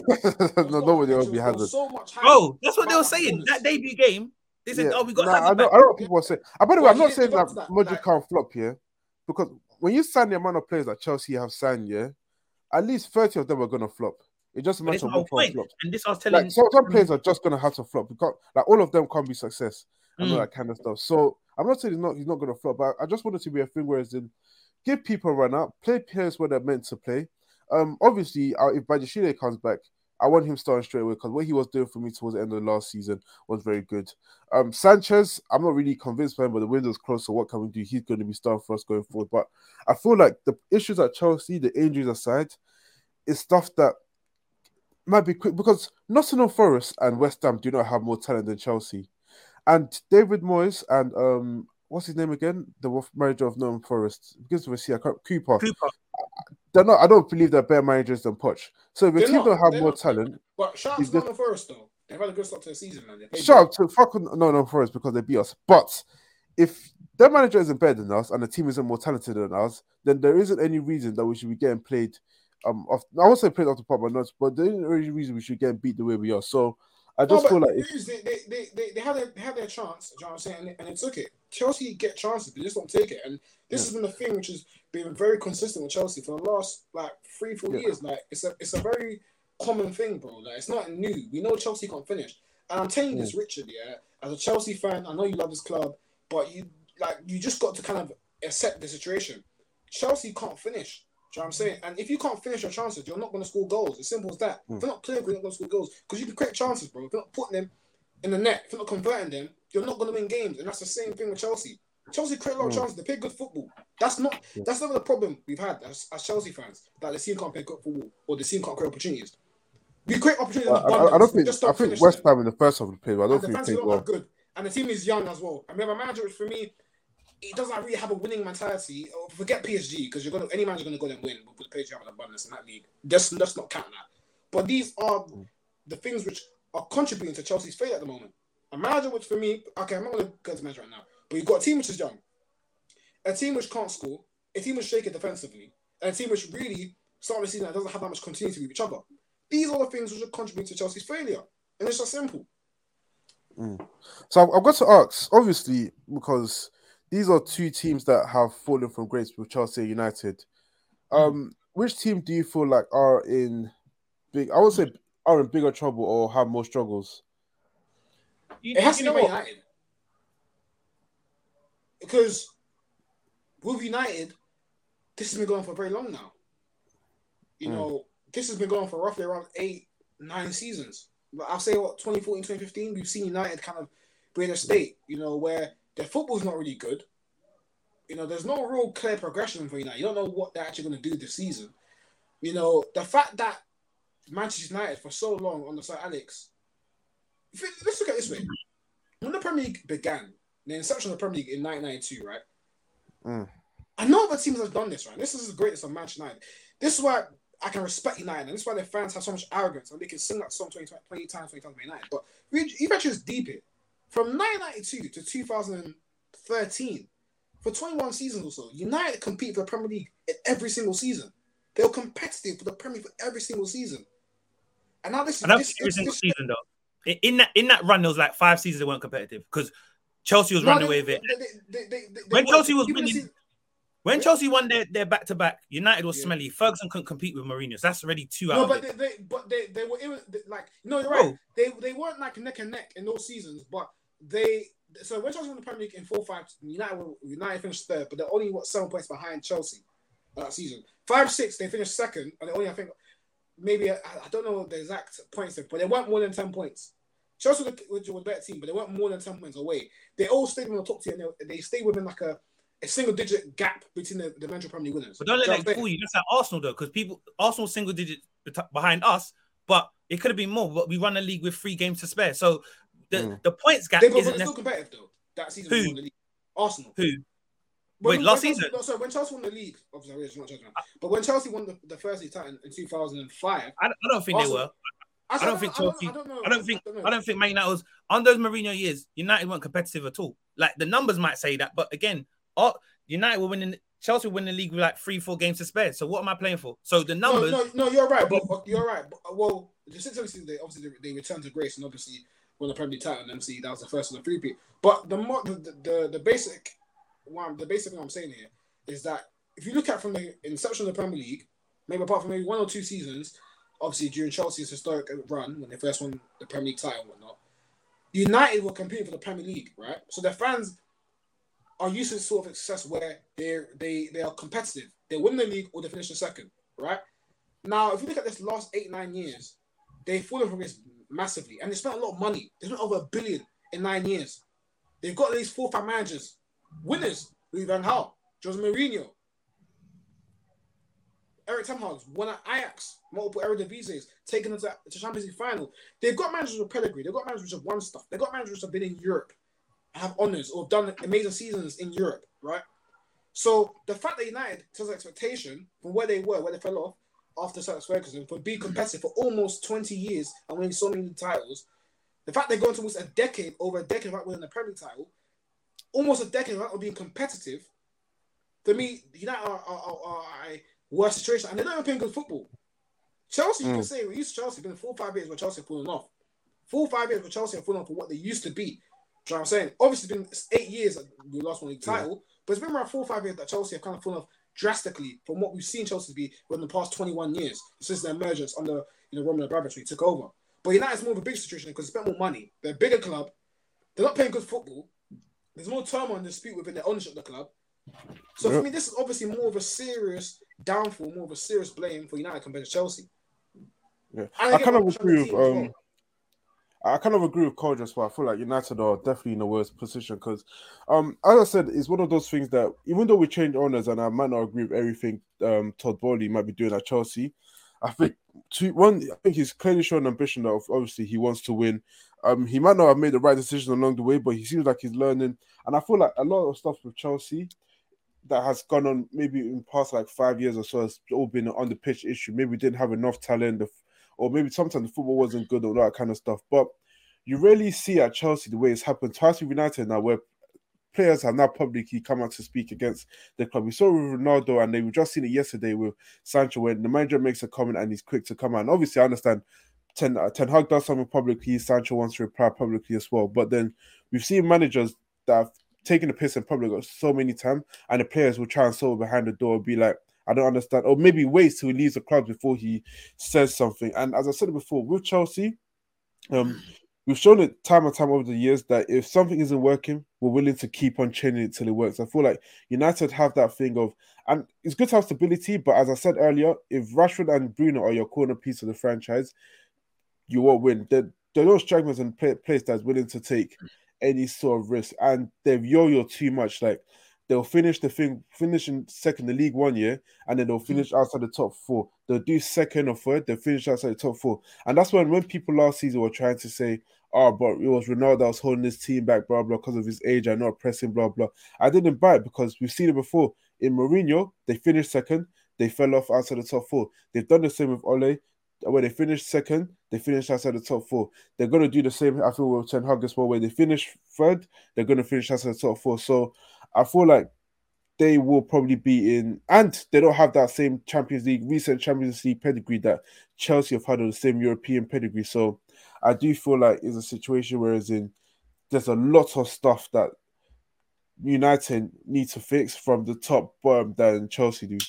no, nobody will be Hazard. So oh, that's what they were saying. That debut game, they said, yeah. "Oh, we got nah, Hazard I know, back." I know what people are saying. By the way, well, I'm not saying that, that Mudryk like, can't flop here, because when you sign the amount of players that Chelsea have signed, yeah, at least thirty of them are gonna flop. It just a matter of which one flops. And this I was telling like, so some players are just gonna have to flop. Because like all of them can't be success and mm. all that kind of stuff. So I'm not saying he's not he's not gonna flop, but I just want it to be a thing where it's in give people a run out, play players where they're meant to play. Um, obviously, uh, if Bajashile comes back, I want him starting straight away, because what he was doing for me towards the end of the last season was very good. Um, Sanchez, I'm not really convinced by him, but the window's closed, so what can we do? He's going to be starting for us going forward. But I feel like the issues at Chelsea, the injuries aside, is stuff that might be quick, because Nottingham Forest and West Ham do not have more talent than Chelsea. And David Moyes and um, what's his name again? The manager of Nottingham Forest, begins with a C. I can't, Cooper. Cooper. They're not. I don't believe they're better managers than Poch. So if a team don't have more not, talent, but shout out to Nottingham Forest though. They've had a good start to the season, man. Shout out to fuck Nottingham Forest because they beat us. But if their manager isn't better than us and the team isn't more talented than us, then there isn't any reason that we should be getting played. Um, off, I won't say played off the pot, but not. But there isn't any reason we should get beat the way we are. So I just no, feel like if, they, they, they, they, they had their they had their chance. You know what I'm saying? And they, and they took it. Chelsea get chances, but they just don't take it. And this yeah. has been the thing which has been very consistent with Chelsea for the last like three, four yeah. years. Like it's a it's a very common thing, bro. Like it's not new. We know Chelsea can't finish. And I'm telling you this, Richard, yeah, as a Chelsea fan, I know you love this club, but you like you just got to kind of accept the situation. Chelsea can't finish. Do you know what I'm saying? And if you can't finish your chances, you're not going to score goals. As simple as that. Mm. If you're not playing, you're not going to score goals. Because you can create chances, bro. If you're not putting them in the net, if you're not converting them, you're not going to win games. And that's the same thing with Chelsea. Chelsea create a lot of chances. They play good football. That's not yeah. that's never the problem we've had as, as Chelsea fans, that the team can't play good football or the team can't create opportunities. We create opportunities. Uh, I, I don't think. I think West Ham in the first half of the play, but I don't and think they played well. Good. And the team is young as well. I mean, my manager, for me, he doesn't really have a winning mentality. Forget P S G, because you're gonna any manager's gonna go and win with the P S G have an abundance in that league. Let's let's not count that. But these are the things which are contributing to Chelsea's failure at the moment. A manager which, for me, okay, I'm not gonna go to manager right now, but you've got a team which is young, a team which can't score, a team which is shaky defensively, and a team which really starting the season that doesn't have that much continuity with each other. These are the things which are contributing to Chelsea's failure, and it's just simple. Mm. So I've got to ask, obviously, because these are two teams that have fallen from grace with Chelsea United. Um, mm. Which team do you feel like are in big? I would say are in bigger trouble or have more struggles. You, it has to be United, because with United, this has been going for very long now. You mm. know, this has been going for roughly around eight, nine seasons. But I'll say what twenty fourteen, twenty fifteen, we've seen United kind of we're in a state, you know, where the football's not really good. You know, there's no real clear progression for United. You don't know what they're actually going to do this season. You know, the fact that Manchester United for so long on the Sir Alex, let's look at it this way. When the Premier League began, the inception of the Premier League in nineteen ninety-two, right? Mm. I know other teams have done this, right? This is the greatest of Manchester United. This is why I can respect United, and this is why their fans have so much arrogance, and they can sing that song twenty, twenty times, twenty times by United. But you've actually just deep it. From nineteen ninety-two to two thousand thirteen, for twenty-one seasons or so, United compete for the Premier League in every single season. They were competitive for the Premier League for every single season. And now this is and this, every this, single this, season though. In that in that run, there was like five seasons they weren't competitive because Chelsea was no, running they, away with it. They, they, they, they, when they Chelsea was even winning, season, when yeah. Chelsea won their, their back-to-back, United was Yeah. smelly. Ferguson couldn't compete with Mourinho. So that's already two out No, of but it. they, they, but they, they were even, like, no, you're right. Bro. They, they weren't like neck and neck in those seasons, but they. So when Chelsea won the Premier League in four five, United were, United finished third, but they're only what seven points behind Chelsea that season. Five six, they finished second, and they only I think maybe I, I don't know the exact points, but they weren't more than ten points. Chelsea was a better team, but they weren't more than ten points away. They all stayed in the top tier, and they, they stayed within like a, a single digit gap between the, the Manchester Premier League winners. But don't let Do you know that what I'm fool saying? you. That's like Arsenal though, because people Arsenal single digit behind us, but it could have been more. But we run a league with three games to spare, so the, Mm. the points gap They, but isn't they're still necessarily competitive though. That season, Who? they won the league. Arsenal. who. When, Wait, last when season? Chelsea, no, sorry, when Chelsea won the league, obviously, it's not Chelsea, but when Chelsea won the, the first league title in two thousand five, I, I don't think Arsenal, they were. I, I don't think Chelsea. I don't, know. I don't think. I don't, know. I don't think Man United was on those Mourinho years. United weren't competitive at all. Like the numbers might say that, but again, all, United were winning. Chelsea were winning the league with like three, four games to spare. So what am I playing for? So the numbers. No, no, no you're right. But you're right. But, well, the six obviously they obviously they, they returned to grace and obviously won the Premier League title and M C. That was the first of the three-peat. But the, the the the basic one, the basic thing I'm saying here is that if you look at from the inception of the Premier League, maybe apart from maybe one or two seasons, obviously during Chelsea's historic run when they first won the Premier League title and whatnot, United were competing for the Premier League, right? So their fans are used to this sort of success where they they they are competitive. They win the league or they finish in second, right? Now, if you look at this last eight nine years, they've fallen from this massively, and they spent a lot of money. They spent over a billion in nine years. They've got at least four, five managers, winners: Louis van Gaal, Jose Mourinho, Erik ten Hag, won at Ajax, multiple Eredivisie, taken into the Champions League final. They've got managers with pedigree. They've got managers which have won stuff. They've got managers which have been in Europe, have honours, or done amazing seasons in Europe, right? So the fact that United, to the expectation from where they were, where they fell off after Sir Alex Ferguson, for being competitive for almost twenty years and winning so many titles, the fact they're going to almost a decade, over a decade without winning the Premier League title, almost a decade without being competitive, for me, United are, are, are, are a worse situation, and they're not even playing good football. Chelsea, you Mm. can say, we used to Chelsea, been four or five years where Chelsea have fallen off. Four or five years where Chelsea have fallen off for what they used to be. Do you know what I'm saying? Obviously, it's been eight years that we lost one league title, but it's been around four or five years that Chelsea have kind of fallen off drastically from what we've seen Chelsea be within the past twenty-one years since their emergence under you know Roman Abramovich when he took over. But United's more of a big situation because they spent more money. They're a bigger club. They're not playing good football. There's more turmoil and dispute within the ownership of the club. So Yep. for me, this is obviously more of a serious downfall, more of a serious blame for United compared to Chelsea. Yeah. And I again, kind of I'm agree trying with to team as um. well. I kind of agree with Cole as well. I feel like United are definitely in a worse position because, um, as I said, it's one of those things that even though we change owners and I might not agree with everything um Todd Bowley might be doing at Chelsea, I think two, one, I think he's clearly shown ambition that obviously he wants to win. Um, he might not have made the right decision along the way, but he seems like he's learning. And I feel like a lot of stuff with Chelsea that has gone on maybe in past like five years or so has all been on the pitch issue. Maybe we didn't have enough talent, the or maybe sometimes the football wasn't good or that kind of stuff. But you rarely see at Chelsea the way it's happened twice with United now, where players have now publicly come out to speak against the club. We saw it with Ronaldo, and they were just seen it yesterday with Sancho, when the manager makes a comment and he's quick to come out. And obviously, I understand Ten, uh, Ten Hag does something publicly, Sancho wants to reply publicly as well. But then we've seen managers that have taken the piss in public so many times, and the players will try and solve behind the door and be like, I don't understand. Or maybe waits till he leaves the club before he says something. And as I said before, with Chelsea, um, we've shown it time and time over the years that if something isn't working, we're willing to keep on changing it till it works. I feel like United have that thing of, and it's good to have stability, but as I said earlier, if Rashford and Bruno are your corner piece of the franchise, you won't win. They're, they're those strikers and play, players that's willing to take any sort of risk, and they've yo-yo too much. Like they'll finish the thing, finish in second the league one year, and then they'll finish outside the top four. They'll do second or third, they'll finish outside the top four, and that's when when people last season were trying to say, "Oh, but it was Ronaldo that was holding his team back, blah blah, because of his age and not pressing, blah blah." I didn't buy it because we've seen it before. In Mourinho, they finished second, they fell off outside the top four. They've done the same with Ole. When they finished second, they finished outside the top four. They're going to do the same, I feel, with Ten Hag as well, where they finish third, they're going to finish outside the top four. So I feel like they will probably be in, and they don't have that same Champions League, recent Champions League pedigree that Chelsea have had, or the same European pedigree. So I do feel like it's a situation where it's in, there's a lot of stuff that United need to fix from the top um, than Chelsea do.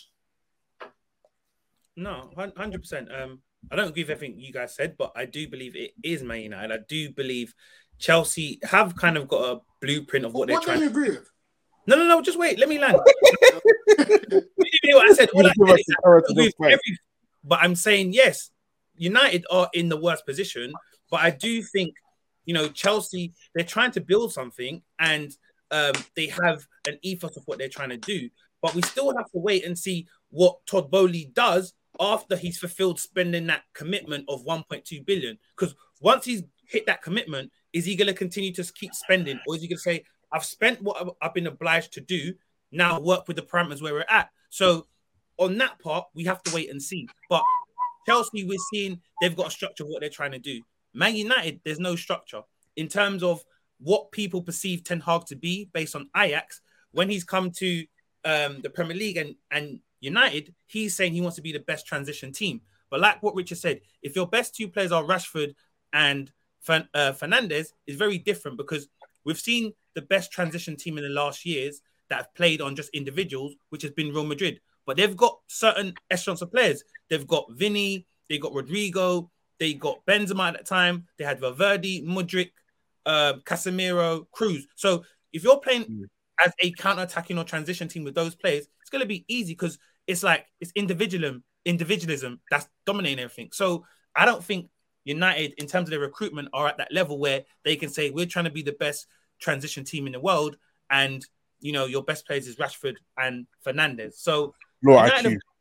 No, one hundred percent. Um, I don't agree with everything you guys said, but I do believe it is Man United. I do believe Chelsea have kind of got a blueprint of what, what they're what trying to do. What do you agree with? No, no, no, just wait. Let me land. You didn't hear what I said. All I said is I agree with every, but I'm saying, yes, United are in the worst position, but I do think, you know, Chelsea, they're trying to build something, and um, they have an ethos of what they're trying to do, but we still have to wait and see what Todd Bowley does after he's fulfilled spending that commitment of one point two billion. Because once he's hit that commitment, is he going to continue to keep spending, or is he going to say, I've spent what I've been obliged to do, now work with the parameters where we're at? So on that part, we have to wait and see. But Chelsea, we're seeing they've got a structure of what they're trying to do. Man United, there's no structure in terms of what people perceive Ten Hag to be based on Ajax. When he's come to um, the Premier League and, and United, he's saying he wants to be the best transition team. But like what Richard said, if your best two players are Rashford and Fern, uh, Fernandes, is very different, because we've seen the best transition team in the last years that have played on just individuals, which has been Real Madrid. But they've got certain echelons of players. They've got Vinny, they got Rodrigo, they got Benzema at that time, they had Valverde, Mudryk, uh, Casemiro, Cruz. So if you're playing mm. as a counter-attacking or transition team with those players, it's going to be easy, because it's like it's individualism, individualism that's dominating everything. So I don't think United, in terms of their recruitment, are at that level where they can say we're trying to be the best transition team in the world, and you know your best players is Rashford and Fernandes. So low United I Q. Have...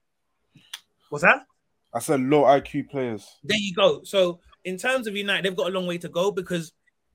What's that? I said low I Q players. There you go. So in terms of United, they've got a long way to go, because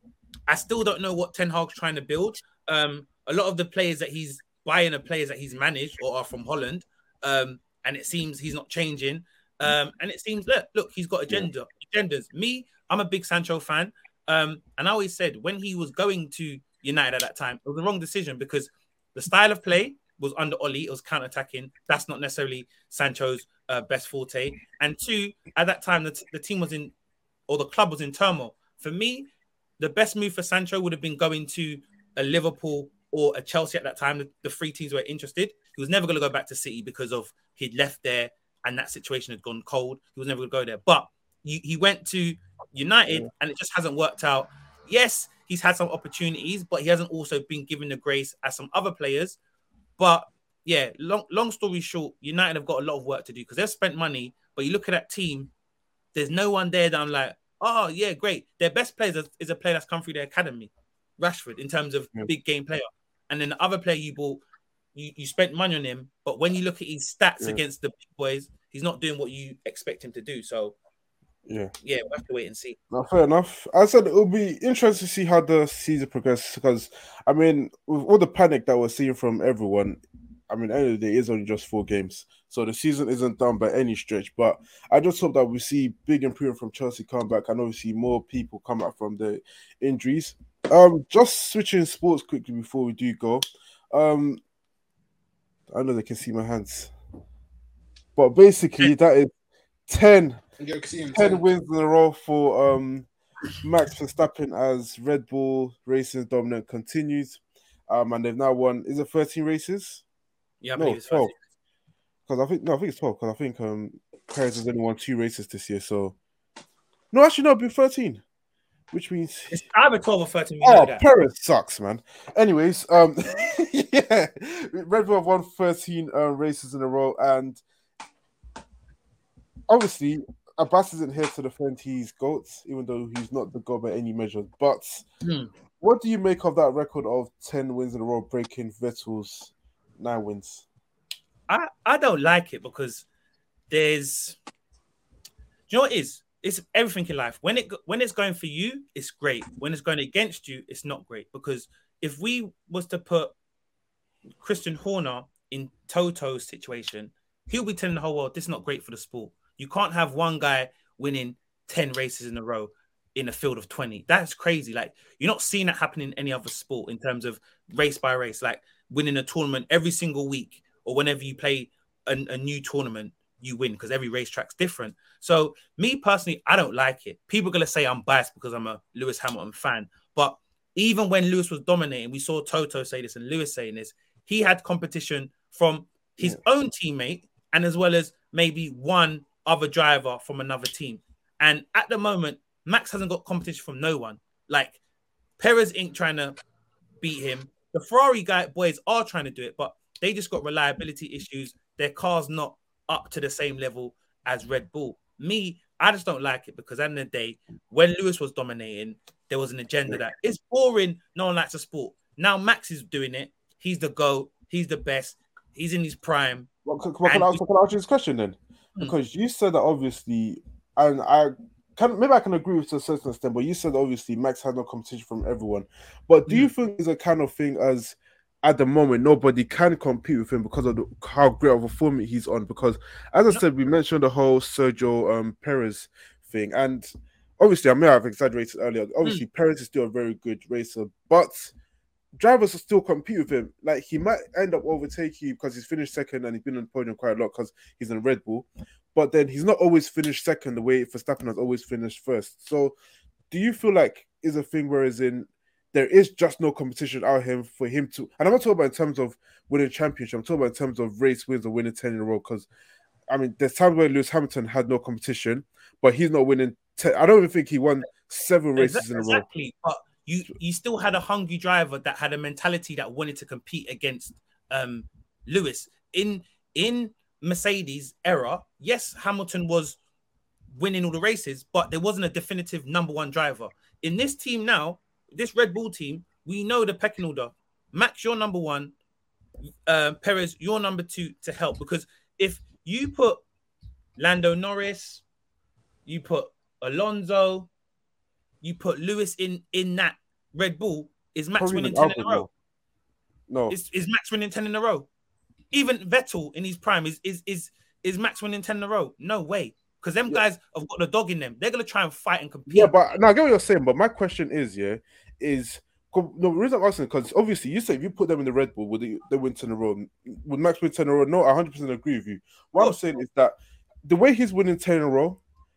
I still don't know what Ten Hag's trying to build. Um, a lot of the players that he's buying are players that he's managed or are from Holland, um, and it seems he's not changing. Um, and it seems, look, look, he's got agenda, agendas. Me, I'm a big Sancho fan. Um, and I always said when he was going to United at that time, it was the wrong decision, because the style of play was under Oli. It was counter-attacking. That's not necessarily Sancho's uh, best forte. And two, at that time, the, t- the team was in, or the club was in turmoil. For me, the best move for Sancho would have been going to a Liverpool or a Chelsea at that time. The, the three teams were interested. He was never going to go back to City because of he'd left there and that situation had gone cold. He was never going to go there. But he, he went to United and it just hasn't worked out. Yes, he's had some opportunities, but he hasn't also been given the grace as some other players. But yeah, long, long story short, United have got a lot of work to do, because they've spent money, but you look at that team, there's no one there that I'm like, oh, yeah, great. Their best player is, is a player that's come through their academy, Rashford, in terms of yeah. big game player. And then the other player you bought, you, you spent money on him, but when you look at his stats yeah. against the big boys, he's not doing what you expect him to do. So, yeah, yeah, we'll have to wait and see. No, fair enough. I said it'll be interesting to see how the season progresses, because, I mean, with all the panic that we're seeing from everyone, I mean, at the end of the day, it's only just four games. So the season isn't done by any stretch. But I just hope that we see big improvement from Chelsea come back, and obviously more people come back from the injuries. Um, just switching sports quickly before we do go. Um, I know they can see my hands. But basically, that is ten, ten wins in a row for um, Max Verstappen as Red Bull Racing dominant continues. Um, and they've now won, is it thirteen races? Yeah, I no, believe it's twelve. Because I think no, I think it's twelve. Because I think um, Perez has only won two races this year. So no, actually, no, it'll be thirteen, which means it's either twelve or thirteen. Oh, Perez sucks, man. Anyways, um, yeah, Red Bull have won thirteen uh, races in a row, and obviously, Abbas isn't here to defend his goats, even though he's not the goat by any measure. But mm. what do you make of that record of ten wins in a row, breaking Vettel's nine wins? I, I don't like it because there's, do you know what it is? It's everything in life. When it when it's going for you, it's great. When it's going against you, it's not great. Because if we was to put Christian Horner in Toto's situation, he'll be telling the whole world this is not great for the sport. You can't have one guy winning ten races in a row in a field of twenty. That's crazy. Like, you're not seeing that happen in any other sport in terms of race by race, like winning a tournament every single week or whenever you play a, a new tournament, you win because every racetrack's different. So me personally, I don't like it. People are going to say I'm biased because I'm a Lewis Hamilton fan. But even when Lewis was dominating, we saw Toto say this and Lewis saying this, he had competition from his yeah. own teammate and as well as maybe one other driver from another team. And at the moment, Max hasn't got competition from no one. Like, Perez ain't trying to beat him. The Ferrari guy boys are trying to do it, but they just got reliability issues. Their car's not up to the same level as Red Bull. Me, I just don't like it because at the end of the day, when Lewis was dominating, there was an agenda that it's boring. No one likes the sport. Now Max is doing it. He's the GOAT. He's the best. He's in his prime. Well, can, can, I, can I ask you this question then? Because hmm. you said that obviously, and I can maybe I can agree with to a certain extent, but you said obviously Max had no competition from everyone. But do hmm. you think it's a kind of thing as at the moment nobody can compete with him because of the, how great of a form he's on? Because as I no. said, we mentioned the whole Sergio um, Perez thing, and obviously I may have exaggerated earlier. Obviously, hmm. Perez is still a very good racer, but drivers will still compete with him. Like, he might end up overtaking you because he's finished second and he's been on the podium quite a lot because he's in Red Bull. But then he's not always finished second the way Verstappen has always finished first. So do you feel like is a thing where is in there is just no competition out here for him to, and I'm not talking about in terms of winning championship, I'm talking about in terms of race wins or winning ten in a row, because I mean there's times where Lewis Hamilton had no competition, but he's not winning ten. I don't even think he won seven races exactly, in a row. Exactly, but You you still had a hungry driver that had a mentality that wanted to compete against um, Lewis. In in Mercedes era, yes, Hamilton was winning all the races, but there wasn't a definitive number one driver. In this team now, this Red Bull team, we know the pecking order. Max, you're number one. Uh, Perez, you're number two to help. Because if you put Lando Norris, you put Alonso, you put Lewis in, in that Red Bull, is Max Probably winning ten in a row? No. Is, is Max winning ten in a row? Even Vettel in his prime, is is is is Max winning ten in a row? No way. Because them yeah. guys have got the dog in them. They're going to try and fight and compete. Yeah, but now I get what you're saying, but my question is, yeah, is... No, the reason I'm asking, because obviously you say if you put them in the Red Bull, would they, they win ten in a row? Would Max win ten in a row? No, I one hundred percent agree with you. What I'm saying is that the way he's winning ten in a row,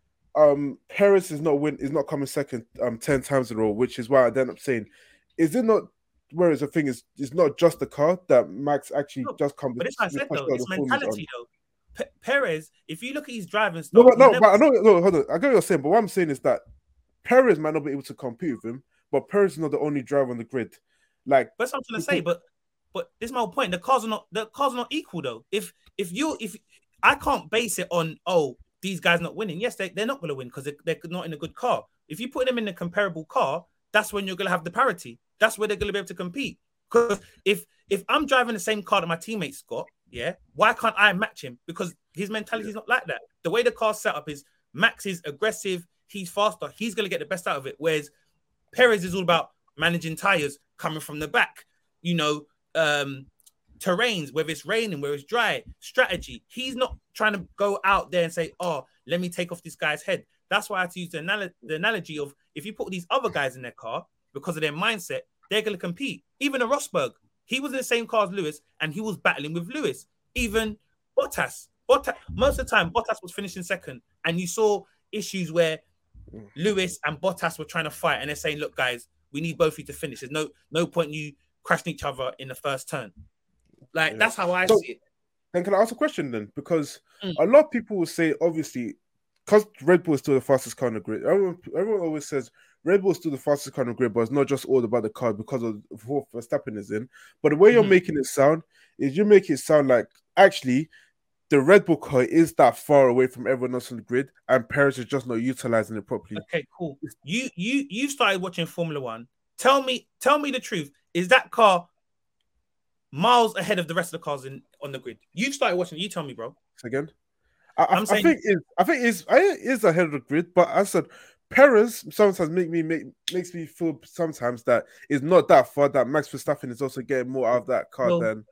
Um, Perez is not win is not coming second um ten times in a row, which is why I end up saying, is it not? Whereas the thing is, it's not just the car that Max actually no, just comes. But it's like I said though, it's mentality though. P- Perez, if you look at his driving No, style, but no, never... but I know. No, hold on. I get what you're saying, but what I'm saying is that Perez might not be able to compete with him, but Perez is not the only driver on the grid. Like, that's what I'm trying to say. But but this is my whole point. The cars are not the cars are not equal though. If if you if I can't base it on oh. these guys not winning. Yes, they, they're not going to win because they, they're not in a good car. If you put them in a comparable car, that's when you're going to have the parity. That's where they're going to be able to compete. Because if if I'm driving the same car that my teammates got, yeah, why can't I match him? Because his mentality is not like that. The way the car's set up is Max is aggressive, he's faster, he's going to get the best out of it. Whereas Perez is all about managing tires coming from the back, you know, um, terrains, whether it's raining, whether it's dry, strategy. He's not trying to go out there and say, oh, let me take off this guy's head. That's why I had to use the, anal- the analogy of if you put these other guys in their car, because of their mindset, they're going to compete. Even a Rosberg, he was in the same car as Lewis, and he was battling with Lewis. Even Bottas, Bottas most of the time, Bottas was finishing second, and you saw issues where Lewis and Bottas were trying to fight, and they're saying, look, guys, we need both of you to finish. There's no, no point in you crashing each other in the first turn. Like, yeah. That's how I so, see it. Then can I ask a question then? Because mm. a lot of people will say, obviously, because Red Bull is still the fastest car on the grid. Everyone, everyone always says Red Bull is still the fastest car on the grid, but it's not just all about the car because of what Verstappen is in. But the way you're mm-hmm. making it sound is you make it sound like actually the Red Bull car is that far away from everyone else on the grid, and Perez is just not utilizing it properly. Okay, cool. You you you started watching Formula One Tell me, tell me the truth. Is that car miles ahead of the rest of the cars in on the grid? You've started watching. You tell me, bro. Again, I, I, I'm I saying- think it, I think it's it is ahead of the grid, but as I said, Perez sometimes make me make makes me feel sometimes that it's not that far that Max Verstappen is also getting more out of that car Well, than.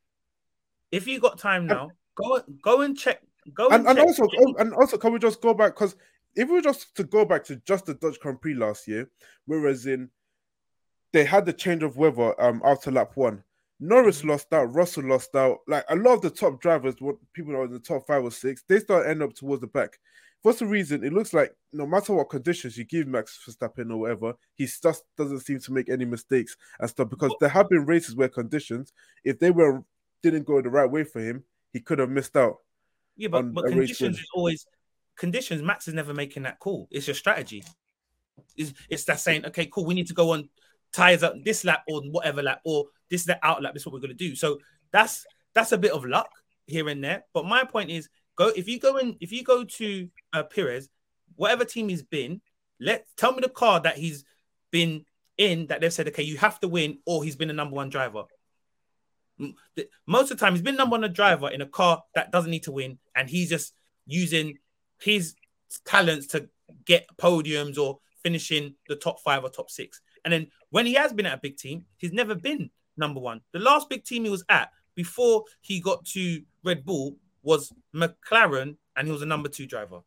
If you got time now, go go and check. Go And, and, and check. also, oh, and also, can we just go back? Because if we were just to go back to just the Dutch Grand Prix last year, whereas in they had the change of weather um after lap one, Norris Mhm. lost out, Russell lost out. Like a lot of the top drivers, what people are in the top five or six, they start end up towards the back. What's the reason? It looks like no matter what conditions you give Max Verstappen or whatever, he just doesn't seem to make any mistakes and stuff. Because there have been races where conditions, if they were didn't go the right way for him, he could have missed out. Yeah, but on but a race conditions win. is always conditions. Max is never making that call. It's your strategy. It's, it's that saying, okay, cool, we need to go on tires up this lap or whatever lap or this that out lap. This is what we're going to do. So that's that's a bit of luck here and there. But my point is, go if you go in if you go to uh, Perez, whatever team he's been, let tell me the car that he's been in that they've said, okay, you have to win, or he's been a number one driver. Most of the time, he's been number one driver in a car that doesn't need to win, and he's just using his talents to get podiums or finishing the top five or top six. And then when he has been at a big team, he's never been number one. The last big team he was at before he got to Red Bull was McLaren, and he was a number two driver.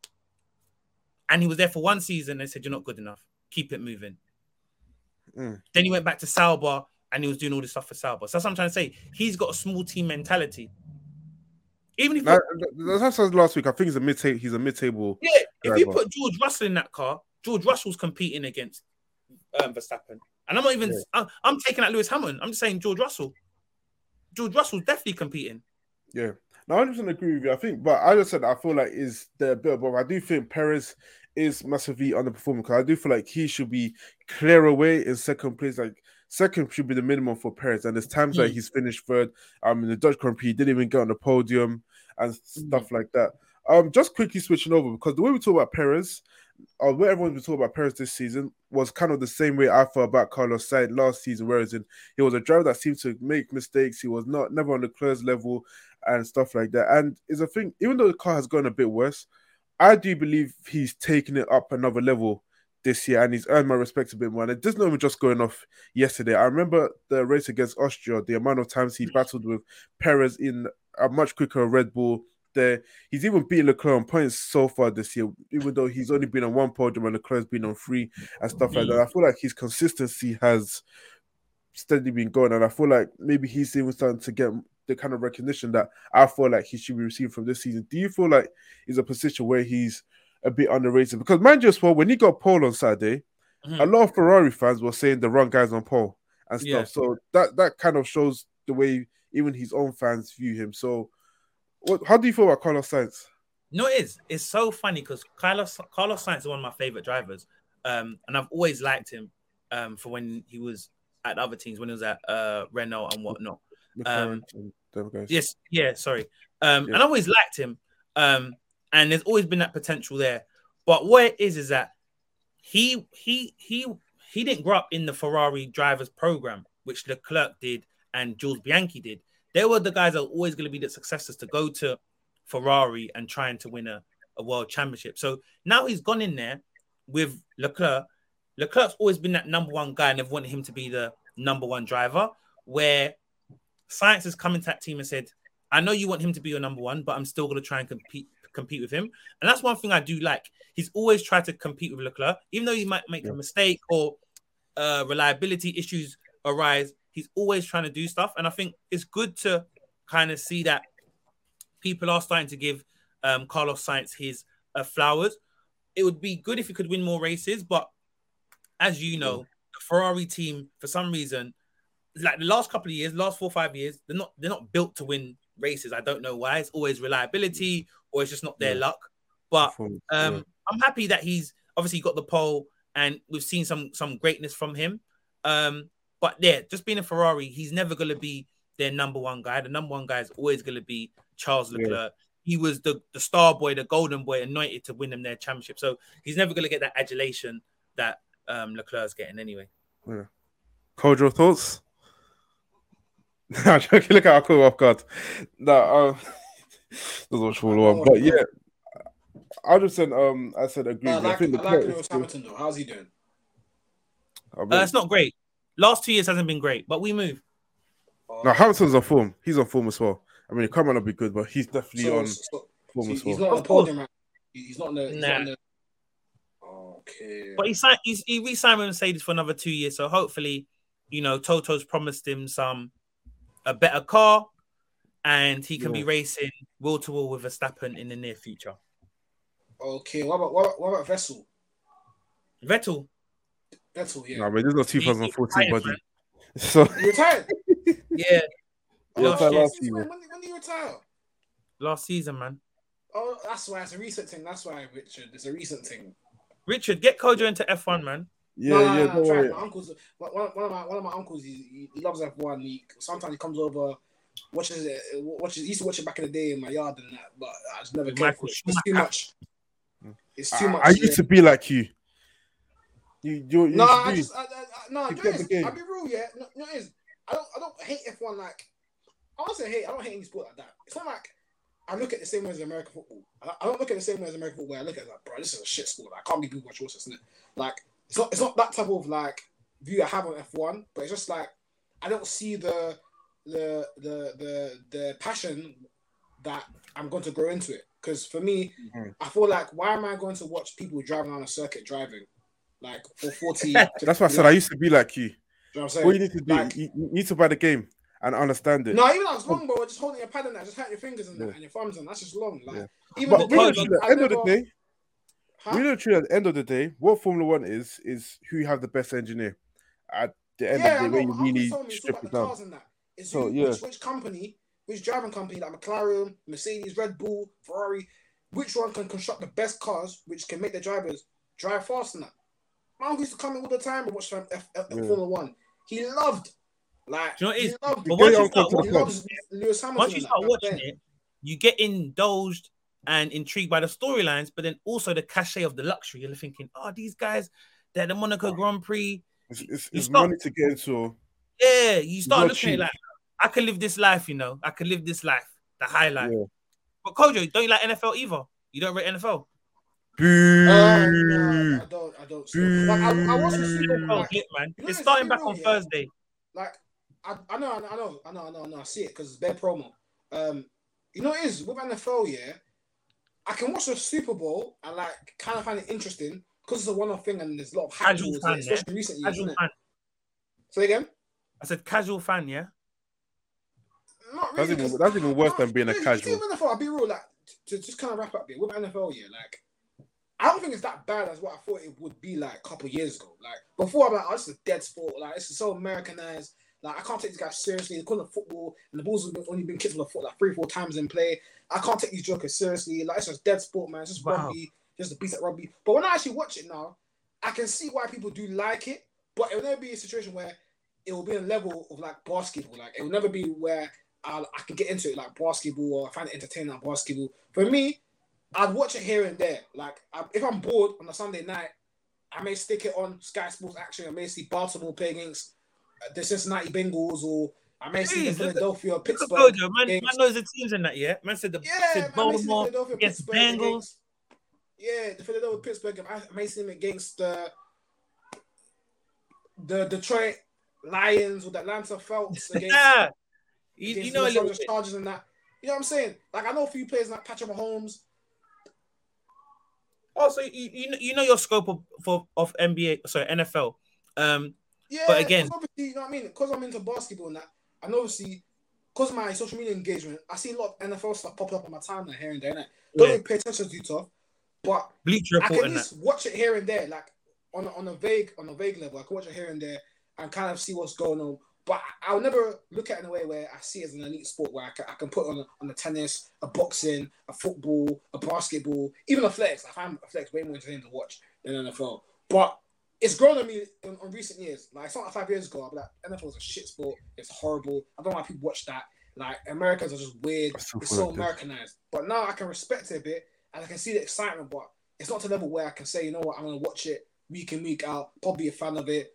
And he was there for one season. They said, you're not good enough. Keep it moving. Mm. Then he went back to Sauber, and he was doing all this stuff for Sauber. So that's what I'm trying to say. He's got a small team mentality. Even if Now, that's what I said last week. I think he's a mid table. He's a mid table. yeah, if you put George Russell in that car, George Russell's competing against um, Verstappen. And I'm not even. Yeah. I'm, I'm taking out Lewis Hamilton. I'm just saying George Russell. George Russell's definitely competing. Yeah. No, I one hundred percent agree with you. I think, but I just said I feel like is the bit above. I do think Perez is massively underperforming because I do feel like he should be clear away in second place. Like second should be the minimum for Perez. And there's times mm. that he's finished third. Um, in the Dutch Grand Prix, he didn't even get on the podium and stuff mm. like that. Um, just quickly switching over because the way we talk about Perez, or the way everyone's been talking about Perez this season was kind of the same way I felt about Carlos Sainz last season, whereas in, he was a driver that seemed to make mistakes. He was not never on the close level and stuff like that. And it's a thing, even though the car has gone a bit worse, I do believe he's taken it up another level this year and he's earned my respect a bit more. And it doesn't even just going off yesterday. I remember the race against Austria, the amount of times he battled with Perez in a much quicker Red Bull. There, he's even beaten Leclerc on points so far this year, even though he's only been on one podium and Leclerc's been on three and stuff like that. I feel like his consistency has steadily been going, and I feel like maybe he's even starting to get the kind of recognition that I feel like he should be receiving from this season. Do you feel like he's a position where he's a bit underrated? Because mind you as well, when he got pole on Saturday, mm-hmm. a lot of Ferrari fans were saying the wrong guys on pole and stuff. Yeah. So that that kind of shows the way even his own fans view him. So what, how do you feel about Carlos Sainz? No, it is. It's so funny because Carlos Carlos Sainz is one of my favorite drivers, um, and I've always liked him um, for when he was at other teams, when he was at uh, Renault and whatnot. Um, yes, yeah, sorry. Um, yeah. And I always liked him, um, and there's always been that potential there. But what it is is that he he he he didn't grow up in the Ferrari drivers program, which Leclerc did and Jules Bianchi did. They were the guys that are always going to be the successors to go to Ferrari and trying to win a, a world championship. So now he's gone in there with Leclerc. Leclerc's always been that number one guy and they've wanted him to be the number one driver, where Sainz has come into that team and said, I know you want him to be your number one, but I'm still going to try and compete compete with him. And that's one thing I do like. He's always tried to compete with Leclerc, even though he might make yeah. a mistake or uh, reliability issues arise. He's always trying to do stuff. And I think it's good to kind of see that people are starting to give um, Carlos Sainz his uh, flowers. It would be good if he could win more races. But as you know, yeah. the Ferrari team, for some reason, like the last couple of years, last four or five years, they're not they're not built to win races. I don't know why. It's always reliability or it's just not their yeah. luck. But um, yeah. I'm happy that he's obviously got the pole and we've seen some some greatness from him. Um, But yeah, just being a Ferrari, he's never going to be their number one guy. The number one guy is always going to be Charles Leclerc. Yeah. He was the, the star boy, the golden boy, anointed to win them their championship. So he's never going to get that adulation that um, Leclerc's getting anyway. Yeah. Kojo, thoughts? I'm joking. Look at our call off guard. No, um, doesn't watch Formula One, but yeah, one hundred percent. Um, I said agree. Uh, I I like, think the I like player is Lewis still- Hamilton though. How's he doing? I Uh, mean, it's not great. Last two years hasn't been great, but we move. no, Hamilton's on form. He's on form as well. I mean, it might not be good, but he's definitely So, on so, form so as he's well. not on the Of course. podium, right? He's not on the. He's Nah. not on the... Okay. But he signed. He's, he re-signed with Mercedes for another two years. So hopefully, you know, Toto's promised him some a better car, and he can Yeah. be racing wheel to wheel with Verstappen in the near future. Okay. What about what, about- what about Vessel? Vettel, Vettel, yeah. No, I mean, this is not He- twenty fourteen, he buddy. retired, So He retired. yeah, He last retired year, last When, season. when, when did he retire? last season, man. Oh, that's why it's a recent thing. That's why, Richard. It's a recent thing. Richard, get Kojo into F one, man. Yeah, no, no, yeah, no, don't I'm trying. worry. My uncle's one, one one of my one of my uncles. He, he loves F one. He sometimes he comes over, watches it. Watches. He used to watch it back in the day in my yard and that, but I just never With cared Michael for it. It's too much. It's too I, much. I yeah. used to be like you. You, you, you No, used to I be. just, I, I, I, no, You you know, get the it's- game. I'll be real, yeah. No, no, it is. I don't, I don't hate F one like. I don't say hate. I don't hate any sport like that. It's not like I look at the same way as American football. I, I don't look at the same way as American football. I look at it like, bro, this is a shit sport. Like, I can't be people watch this, isn't it? Like, it's not, it's not that type of like view I have on F one. But it's just like I don't see the, the, the, the, the passion that I'm going to grow into it. Because for me, Mhm. I feel like why am I going to watch people driving on a circuit driving like for forty? That's why I said I used to be like you. Do you know what I'm saying? What you need to do, Like- you, you need to buy the game and understand it. No, even though it's long, bro. Just holding your pad and that, just hurting your fingers and, that, Yeah. and your thumbs and that's just long. Like, Yeah. even But the really, Kojo, at the I end of the never- day, Huh? really, truly, at the end of the day, what Formula One is is who you have the best engineer. At the end yeah, I of the day, know. where you My uncle really told me it's all strip about it the down. cars and that. It's So, who, yeah. which, which company, which driving company, like McLaren, Mercedes, Red Bull, Ferrari, which one can construct the best cars, which can make the drivers drive fast and that. My uncle used to come in all the time and watch F- F- F- Yeah. Formula One. He loved, like, Do you know what it he is? loved, But Get once your you uncle start to the he club. loves Lewis Hamilton. Once you and that start back watching then. it, you get indulged and intrigued by the storylines, but then also the cachet of the luxury. You're thinking, oh, these guys, they're at the Monaco Grand Prix. It's, it's, You it's start- money to get into. Yeah, you start not looking at it cheap. like, I can live this life, you know. I can live this life, the high life. Yeah. But Kojo, don't you like N F L either? You don't rate N F L? Boo! Uh, no, I don't. I don't. still. Like, I, I watched the Super Bowl. Oh, Like, flip, man. you know, It's it's starting very back on real, yeah. Thursday. like I, I know, I know, I know, I know, I know, I know, I see it because it's their promo. Um, you know, it is with N F L, yeah. I can watch the Super Bowl and like kind of find it interesting because it's a one-off thing and there's a lot of hype Casual towards fan, it, yeah? especially in recent years. Casual Isn't it? fan. Say again. I said casual fan, yeah? Not That's really. even- 'cause that's I- even worse I- than being a you see, casual. with N F L, I'll be real. Like to just kind of wrap up here with N F L, yeah. Like I don't think it's that bad as what I thought it would be like a couple of years ago. Like before, I'm like, oh, this is a dead sport. Like this is so Americanized. Like I can't take these guys seriously. They call it football, and the Bulls have only been kicked with the foot like three, four times in play. I can't take these jokers seriously. Like it's just dead sport, man. It's just Wow. rugby, just a piece of rugby. But when I actually watch it now, I can see why people do like it. But it will never be a situation where it will be a level of like basketball. Like it will never be where I'll, I can get into it like basketball or I find it entertaining like basketball. For me, I'd watch it here and there. Like I, if I'm bored on a Sunday night, I may stick it on Sky Sports Action. I may see Baltimore play against uh, the Cincinnati Bengals, or I may see the Please, look at- Philadelphia Look at Pittsburgh. Kojo, man, games. man knows the teams in that, yeah? Man said the Yeah, said man, I may see the Baltimore Philadelphia against Pittsburgh Bengals. against- Yeah, the Philadelphia Pittsburgh. game. I may see them against the the Detroit Lions with Atlanta Falcons against. Yeah. You, against you know a Los little Angeles bit. Chargers and that. You know what I'm saying? Like I know a few players like Patrick Mahomes. Also, you, you know you know your scope of for of N B A, sorry, N F L. Um, Yeah, But again- 'cause obviously, you know what I mean? Because I'm into basketball and that, and obviously, because of my social media engagement, I see a lot of N F L stuff popping up on my timeline here and there. Innit? Don't Yeah. really pay attention to it, tough, but Bleacher I can Report at and that. least watch it here and there, like on a, on a vague on a vague level. I can watch it here and there and kind of see what's going on. But I'll never look at it in a way where I see it as an elite sport where I can, I can put on a, on the tennis, a boxing, a football, a basketball, even a flex. I find a flex way more entertaining to watch than N F L. But it's grown on me in, on recent years. Like it's not like five years ago. I'll be like, N F L is a shit sport. It's horrible. I don't know why people watch that. Like Americans are just weird. I still It's feel so like this. Americanized. But now I can respect it a bit and I can see the excitement. But it's not to the level where I can say, you know what, I'm gonna watch it week in week out. Probably a fan of it.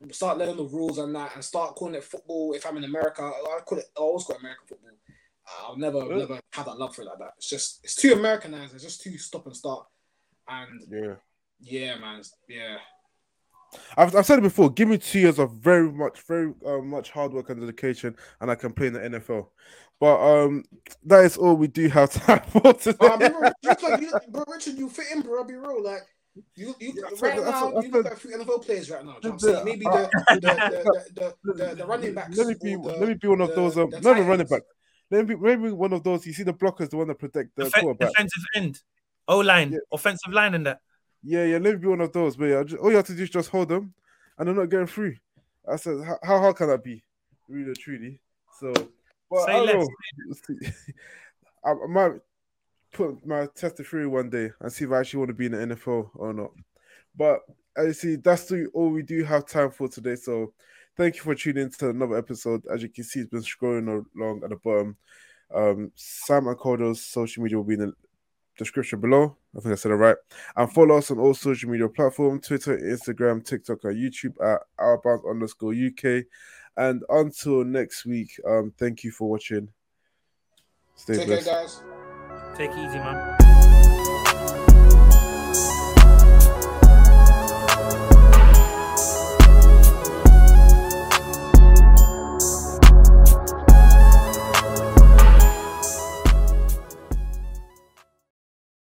start learning the rules and that, and start calling it football. If I'm in America, I call it. I always call it American football. I'll never, Yeah. never have that love for it like that. It's just, it's too Americanized. It's just too stop and start. And Yeah. yeah, man, yeah. I've, I've said it before. Give me two years of very much, very uh, much hard work and dedication, and I can play in the N F L. But um, that is all we do have time for today. Um, bro, you look like, you look, bro, Richard, you fit in, bro. I'll be real. Like, you, you Yeah, I right said- I now, said- you I look said- like three N F L players right now. Do you know what I'm Yeah, saying? Maybe uh, the, the, the, the, the, the, the running backs. Let me be. or the, let me be one of the- those. Um, the not the running Titans. back. Let me be. Let me be one of those. You see the blockers, the one that protect the Defe- quarterback. defensive end, O line, Yeah. offensive line, and that. Yeah, yeah. Let me be one of those. But yeah, just, all you have to do is just hold them, and they're not getting through. I said, how, how hard can that be? Really, truly. So, but Say I don't less. know. We'll see. I, I might put my test through one day and see if I actually want to be in the N F L or not. But as you see, that's the, all we do have time for today. So thank you for tuning in to another episode. As you can see, it's been scrolling along at the bottom. Um, Sam and Kodo's social media will be in the description below. I think I said it right. And follow us on all social media platforms, Twitter, Instagram, TikTok, and YouTube at outbound underscore U K. And until next week, um, thank you for watching. Stay Take care, blessed. guys. Take it easy, man.